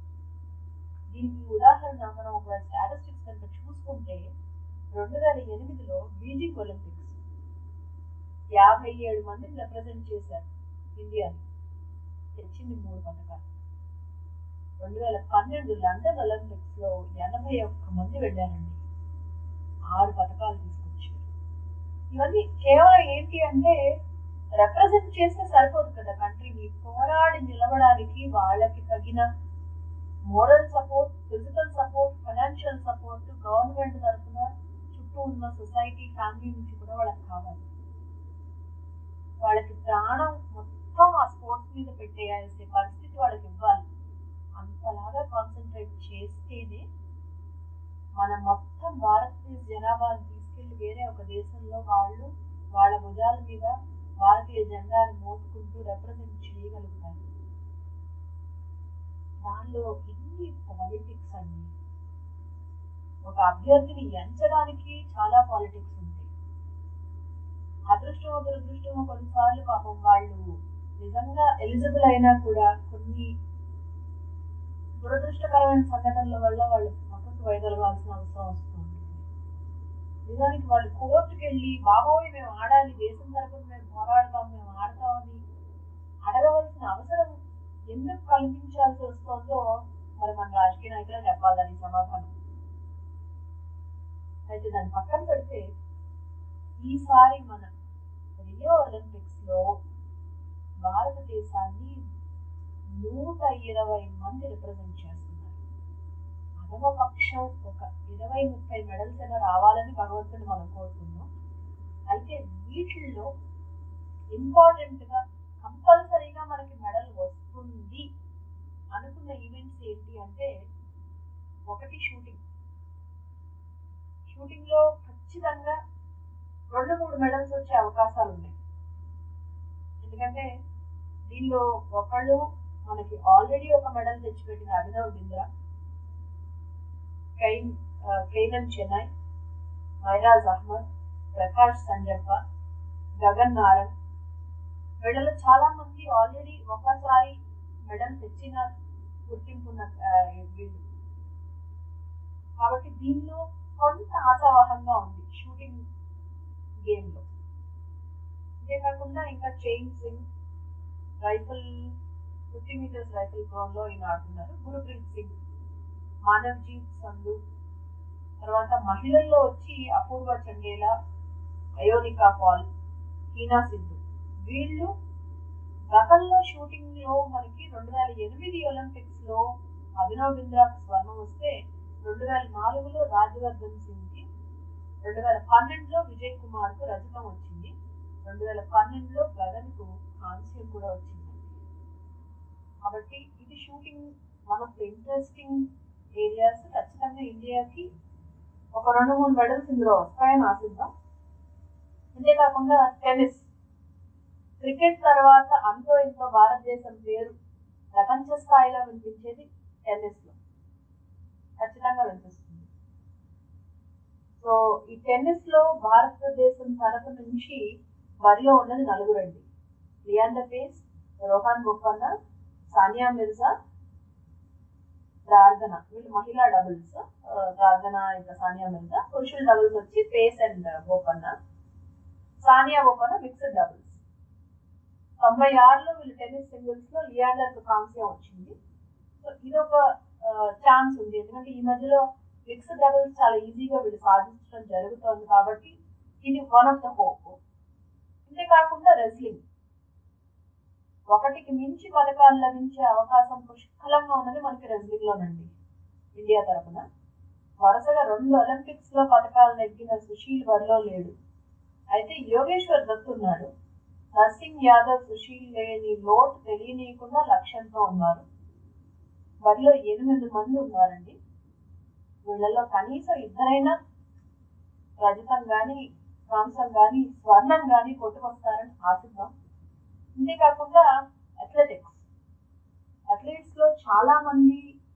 Speaker 5: దీనికి ఉదాహరణ మనం ఒక స్టాటిస్టిక్స్ కనుక చూసుకుంటే, రెండు వేల ఎనిమిదిలో బీజింగ్ ఒలింపిక్స్ యాభై ఏడు మందిని రిప్రజెంట్ చేశారు ఇండియాని, తెచ్చింది మూడు పథకాలు. రెండు వేల పన్నెండు లండన్ ఒలింపిక్స్ లో ఎనభై ఒక్క మంది వెళ్ళారండి, ఆరు పథకాలు తీసుకొచ్చారు. ఇవన్నీ కేవలం ఏంటి అంటే రిప్రజెంట్ చేస్తే సరిపోదు కదా కంట్రీని, పోరాడి నిలవడానికి వాళ్ళకి తగిన moral support, physical support, financial support government తరఫున, చుట్టూ ఉన్న సొసైటీ, ఫ్యామిలీ నుంచి కూడా వాళ్ళకి కావాలి. వాళ్ళకి ప్రాణం మొత్తం ఆ స్పోర్ట్స్ మీద పెట్టేయాల్సే పరిస్థితి వాళ్ళకి ఇవ్వాలి. అంతలాగా కాన్సన్ట్రేట్ చేస్తేనే మన మొత్తం భారతదేశ జనాభాను తీసుకెళ్లి వేరే ఒక దేశంలో వాళ్ళు వాళ్ళ భుజాల మీద భారతీయ జెండాను మోసుకుంటూ రిప్రజెంట్ చేయగలుగుతారు. దానిలో ఎన్ని పాలిటిక్స్ అండి. ఒక అభ్యర్థిని ఎంచడానికి చాలా పాలిటిక్స్ ఉంటాయి. అదృష్టమో దురదృష్టమో కొన్నిసార్లు పాపం వాళ్ళు నిజంగా ఎలిజిబుల్ అయినా కూడా కొన్ని దురదృష్టకరమైన సంఘటనల వల్ల వాళ్ళు పక్కకు వైదొలగాల్సిన అవసరం వస్తుంది. నిజానికి వాళ్ళు కోర్టుకు వెళ్ళి బాబోయ్ మేము ఆడాలి, దేశం తరపున మేము పోరాడతాం, మేము ఆడతామని అడగవలసిన అవసరం ఎందుకు కల్పించాల్సి వస్తుందో మరి మన రాజకీయ నాయకులే చెప్పాలి దానికి సమాధానం. అయితే దాన్ని పక్కన పెడితే ఈసారి మన రియో ఒలింపిక్స్ లో భారతదేశాన్ని నూట ఇరవై మంది రిప్రజెంట్ చేస్తున్నారు. అదవ పక్షం ఒక ఇరవై ముప్పై మెడల్స్ అయినా రావాలని భగవంతుని మనం కోరుకుందాం. అయితే వీటిల్లో ఇంపార్టెంట్ గా కంపల్సరీగా మనకి మెడల్ వస్తుంది అనుకున్న ఈవెంట్స్ ఏంటి అంటే, ఒకటి షూటింగ్. షూటింగ్ లో ఖచ్చితంగా రెండు మూడు మెడల్స్ వచ్చే అవకాశాలు ఉన్నాయి. ఎందుకంటే దీనిలో ఒకళ్ళు మనకి ఆల్రెడీ ఒక మెడల్ తెచ్చిపెట్టిన అభినవ్ బింద్రా, కైన్ కైనన్ చెన్నై, మైరాజ్ అహ్మద్, ప్రకాష్ సంజప్ప, గగన్ నారంగ్, వీళ్ళలో చాలా మంది ఆల్రెడీ ఒకసారి మెడల్ తెచ్చిన గుర్తింపున్న వీళ్ళు. కాబట్టి దీనిలో కొంత ఆశావహంగా ఉంది షూటింగ్ గేమ్ లో. అంతేకాకుండా ఇంకా Chain Singh rifle fifty meters rifle త్రోలో ఈయన ఆడుతున్నారు. గురుప్రీత్ సింగ్, మానవ్జీత్ సంధు, తర్వాత మహిళల్లో వచ్చి అపూర్వ చండేలా, అయోనికా పాల్, హీనా సిద్ధు. వీళ్ళు గతంలో షూటింగ్ లో మనకి రెండు వేల ఎనిమిది ఒలింపిక్స్ లో అభినవ్ బింద్రాకు స్వర్ణం వస్తే, రెండు వేల నాలుగులో రాజ్యవర్ధన్ సింగ్ కి, రెండు వేల పన్నెండులో విజయ్ కుమార్ కు రజతం వచ్చింది, రెండు వేల పన్నెండులో గగన్ కు కాంస్యం కూడా వచ్చింది. కాబట్టి ఇది shooting one of the interesting areas. ఖచ్చితంగా ఇండియాకి ఒక రెండు మూడు మెడల్స్ ఇందులో వస్తాయని ఆశిద్దాం. అంతేకాకుండా టెన్నిస్, క్రికెట్ తర్వాత అంతో ఇంతో భారతదేశం పేరు ప్రపంచ స్థాయిలో వినిపించేది టెన్నిస్ లో ఖచ్చితంగా వినిపిస్తుంది. సో ఈ టెన్నిస్ లో భారతదేశం తరపు నుంచి బరిలో ఉన్నది నలుగురండి. లియాండర్ పేస్, రోహన్ బొప్పన్న, సానియా మిర్జా, ప్రార్థన. వీళ్ళు మహిళా డబుల్స్, ప్రార్థన ఇంకా సానియా మిర్జా. పురుషుల డబుల్స్ వచ్చి Paes and Bopanna, Sania Bopanna mixed doubles. తొంభై ఆరులో వీళ్ళు టెన్నిస్ సింగిల్స్ లో లియాండర్ కు కాంస్యం వచ్చింది. సో ఇదొక ఛాన్స్ ఉంది, ఎందుకంటే ఈ మధ్యలో మిక్స్డ్ డబుల్స్ చాలా ఈజీగా వీళ్ళు సాధించడం జరుగుతోంది. కాబట్టి ఇది వన్ ఆఫ్ ద హోప్. అంతేకాకుండా రెస్లింగ్, ఒకటికి మించి పథకాలు లభించే అవకాశం పుష్కలంగా ఉన్నది మనకి రెస్లింగ్ లోనండి. ఇండియా తరఫున వరుసగా రెండు ఒలింపిక్స్ లో పథకాలు నెగ్గిన సుశీల్ బరిలో లేడు. అయితే యోగేశ్వర్ దత్ ఉన్నాడు. నర్సింగ్ యాదవ్, సుశీల్ లేని లోటు తెలియనీయకుండా లక్ష్యంతో ఉన్నారు. బరిలో ఎనిమిది మంది ఉన్నారండి. వీళ్ళలో కనీసం ఇద్దరైనా రజతం గాని, కాంసం గాని, స్వర్ణం గాని కొట్టుకొస్తారని ఆశిద్దాం. అంతేకాకుండా అథ్లెటిక్స్, అథ్లెటిక్స్ లో చాలా మంది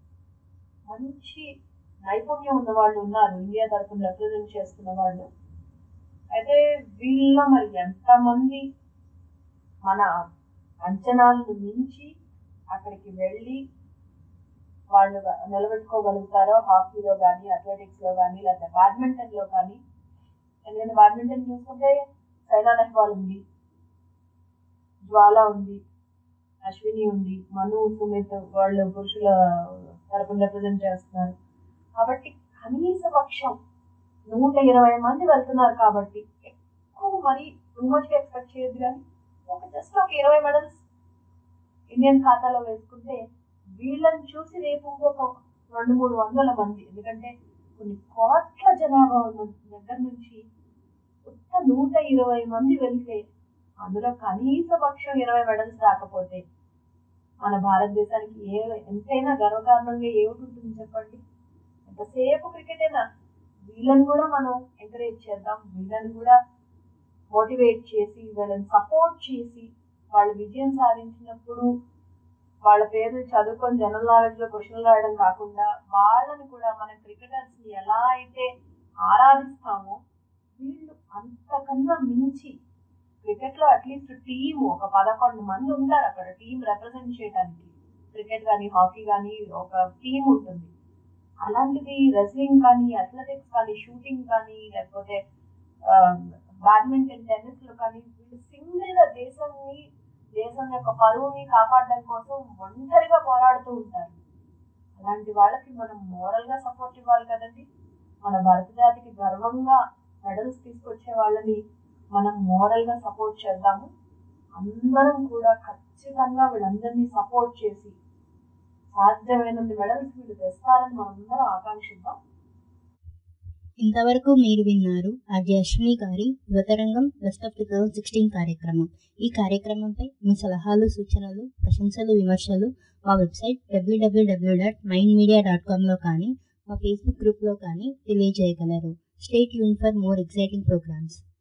Speaker 5: మంచి నైపుణ్యం ఉన్న వాళ్ళు ఉన్నారు ఇండియా తరఫున రిప్రజెంట్ చేస్తున్న వాళ్ళు. అయితే వీళ్ళలో మరి ఎంతమంది మన అంచనాలను మించి అక్కడికి వెళ్ళి వాళ్ళు నిలబెట్టుకోగలుగుతారో, హాకీలో కానీ, అథ్లెటిక్స్ లో కానీ, లేకపోతే బ్యాడ్మింటన్ లో కానీ. ఎందుకంటే బ్యాడ్మింటన్ చూసుకుంటే సైనా నెహ్వాల్ ఉంది, జ్వాల ఉంది, అశ్విని ఉంది, మను, సుమిత్ వాళ్ళు పురుషుల తరపున రిప్రజెంట్ చేస్తున్నారు. కాబట్టి కనీస పక్షం నూట ఇరవై మంది వెళ్తున్నారు. కాబట్టి ఎక్కువ మరి మచ్గా ఎక్స్పెక్ట్ చేయొద్దు, కానీ ఒక జస్ట్ ఒక ఇరవై మెడల్స్ ఇండియన్ ఖాతాలో వేసుకుంటే వీళ్ళని చూసి రేపు ఇంకొక రెండు మూడు వందల మంది, ఎందుకంటే కొన్ని కోట్ల జనాభా ఉన్న దగ్గర నుంచి కొత్త నూట ఇరవై మంది వెళ్తే అందులో కనీస పక్షం ఇరవై మెడల్స్ రాకపోతే మన భారతదేశానికి ఏ ఎంతైనా గర్వకారణంగా ఏమిటి చెప్పండి. ఎంతసేపు క్రికెటేనా, వీళ్ళని కూడా మనం ఎంకరేజ్ చేద్దాం, వీళ్ళని కూడా మోటివేట్ చేసి, వీళ్ళని సపోర్ట్ చేసి, వాళ్ళు విజయం సాధించినప్పుడు వాళ్ళ పేరు చదువుకొని జనరల్ నాలెడ్జ్ లో క్వశ్చన్లు రాయడం కాకుండా వాళ్ళని కూడా మన క్రికెటర్స్ ని ఎలా అయితే ఆరాధిస్తామో వీళ్ళు అంతకన్నా మించి క్రికెట్ లో అట్లీస్ట్ టీమ్ ఒక పదకొండు మంది ఉంటారు అక్కడ టీం రిప్రజెంట్ చేయడానికి. క్రికెట్ కానీ, హాకీ కానీ ఒక టీం ఉంటుంది. అలాంటిది రెస్లింగ్ కానీ, అథ్లెటిక్స్ కానీ, షూటింగ్ కానీ, లేకపోతే బ్యాడ్మింటన్, టెన్నిస్ లో కానీ వీళ్ళు సింగిల్ గా దేశాన్ని, దేశం యొక్క పరువుని కాపాడడం కోసం ఒంటరిగా పోరాడుతూ ఉంటారు. అలాంటి వాళ్ళకి మనం మోరల్ గా సపోర్ట్ ఇవ్వాలి కదండి. మన భరత జాతికి గర్వంగా మెడల్స్ తీసుకొచ్చే వాళ్ళని మనం మోరల్గా సపోర్ట్ చేద్దాము. అందరం కూడా ఖచ్చితంగా వీళ్ళందరినీ సపోర్ట్ చేసి సాధ్యమైనంత మెడల్స్ వీళ్ళు తెస్తారని మనందరం ఆకాంక్షిద్దాం.
Speaker 2: ఇంతవరకు మీరు విన్నారు ఆర్జే అశ్విని గారి యువతరంగం best of two thousand sixteen కార్యక్రమం. ఈ కార్యక్రమంపై మీ సలహాలు, సూచనలు, ప్రశంసలు, విమర్శలు మా website WWW dot mind media dot కామ్లో కానీ మా ఫేస్బుక్ గ్రూప్లో కానీ తెలియజేయగలరు. Stay tune for more exciting programmes.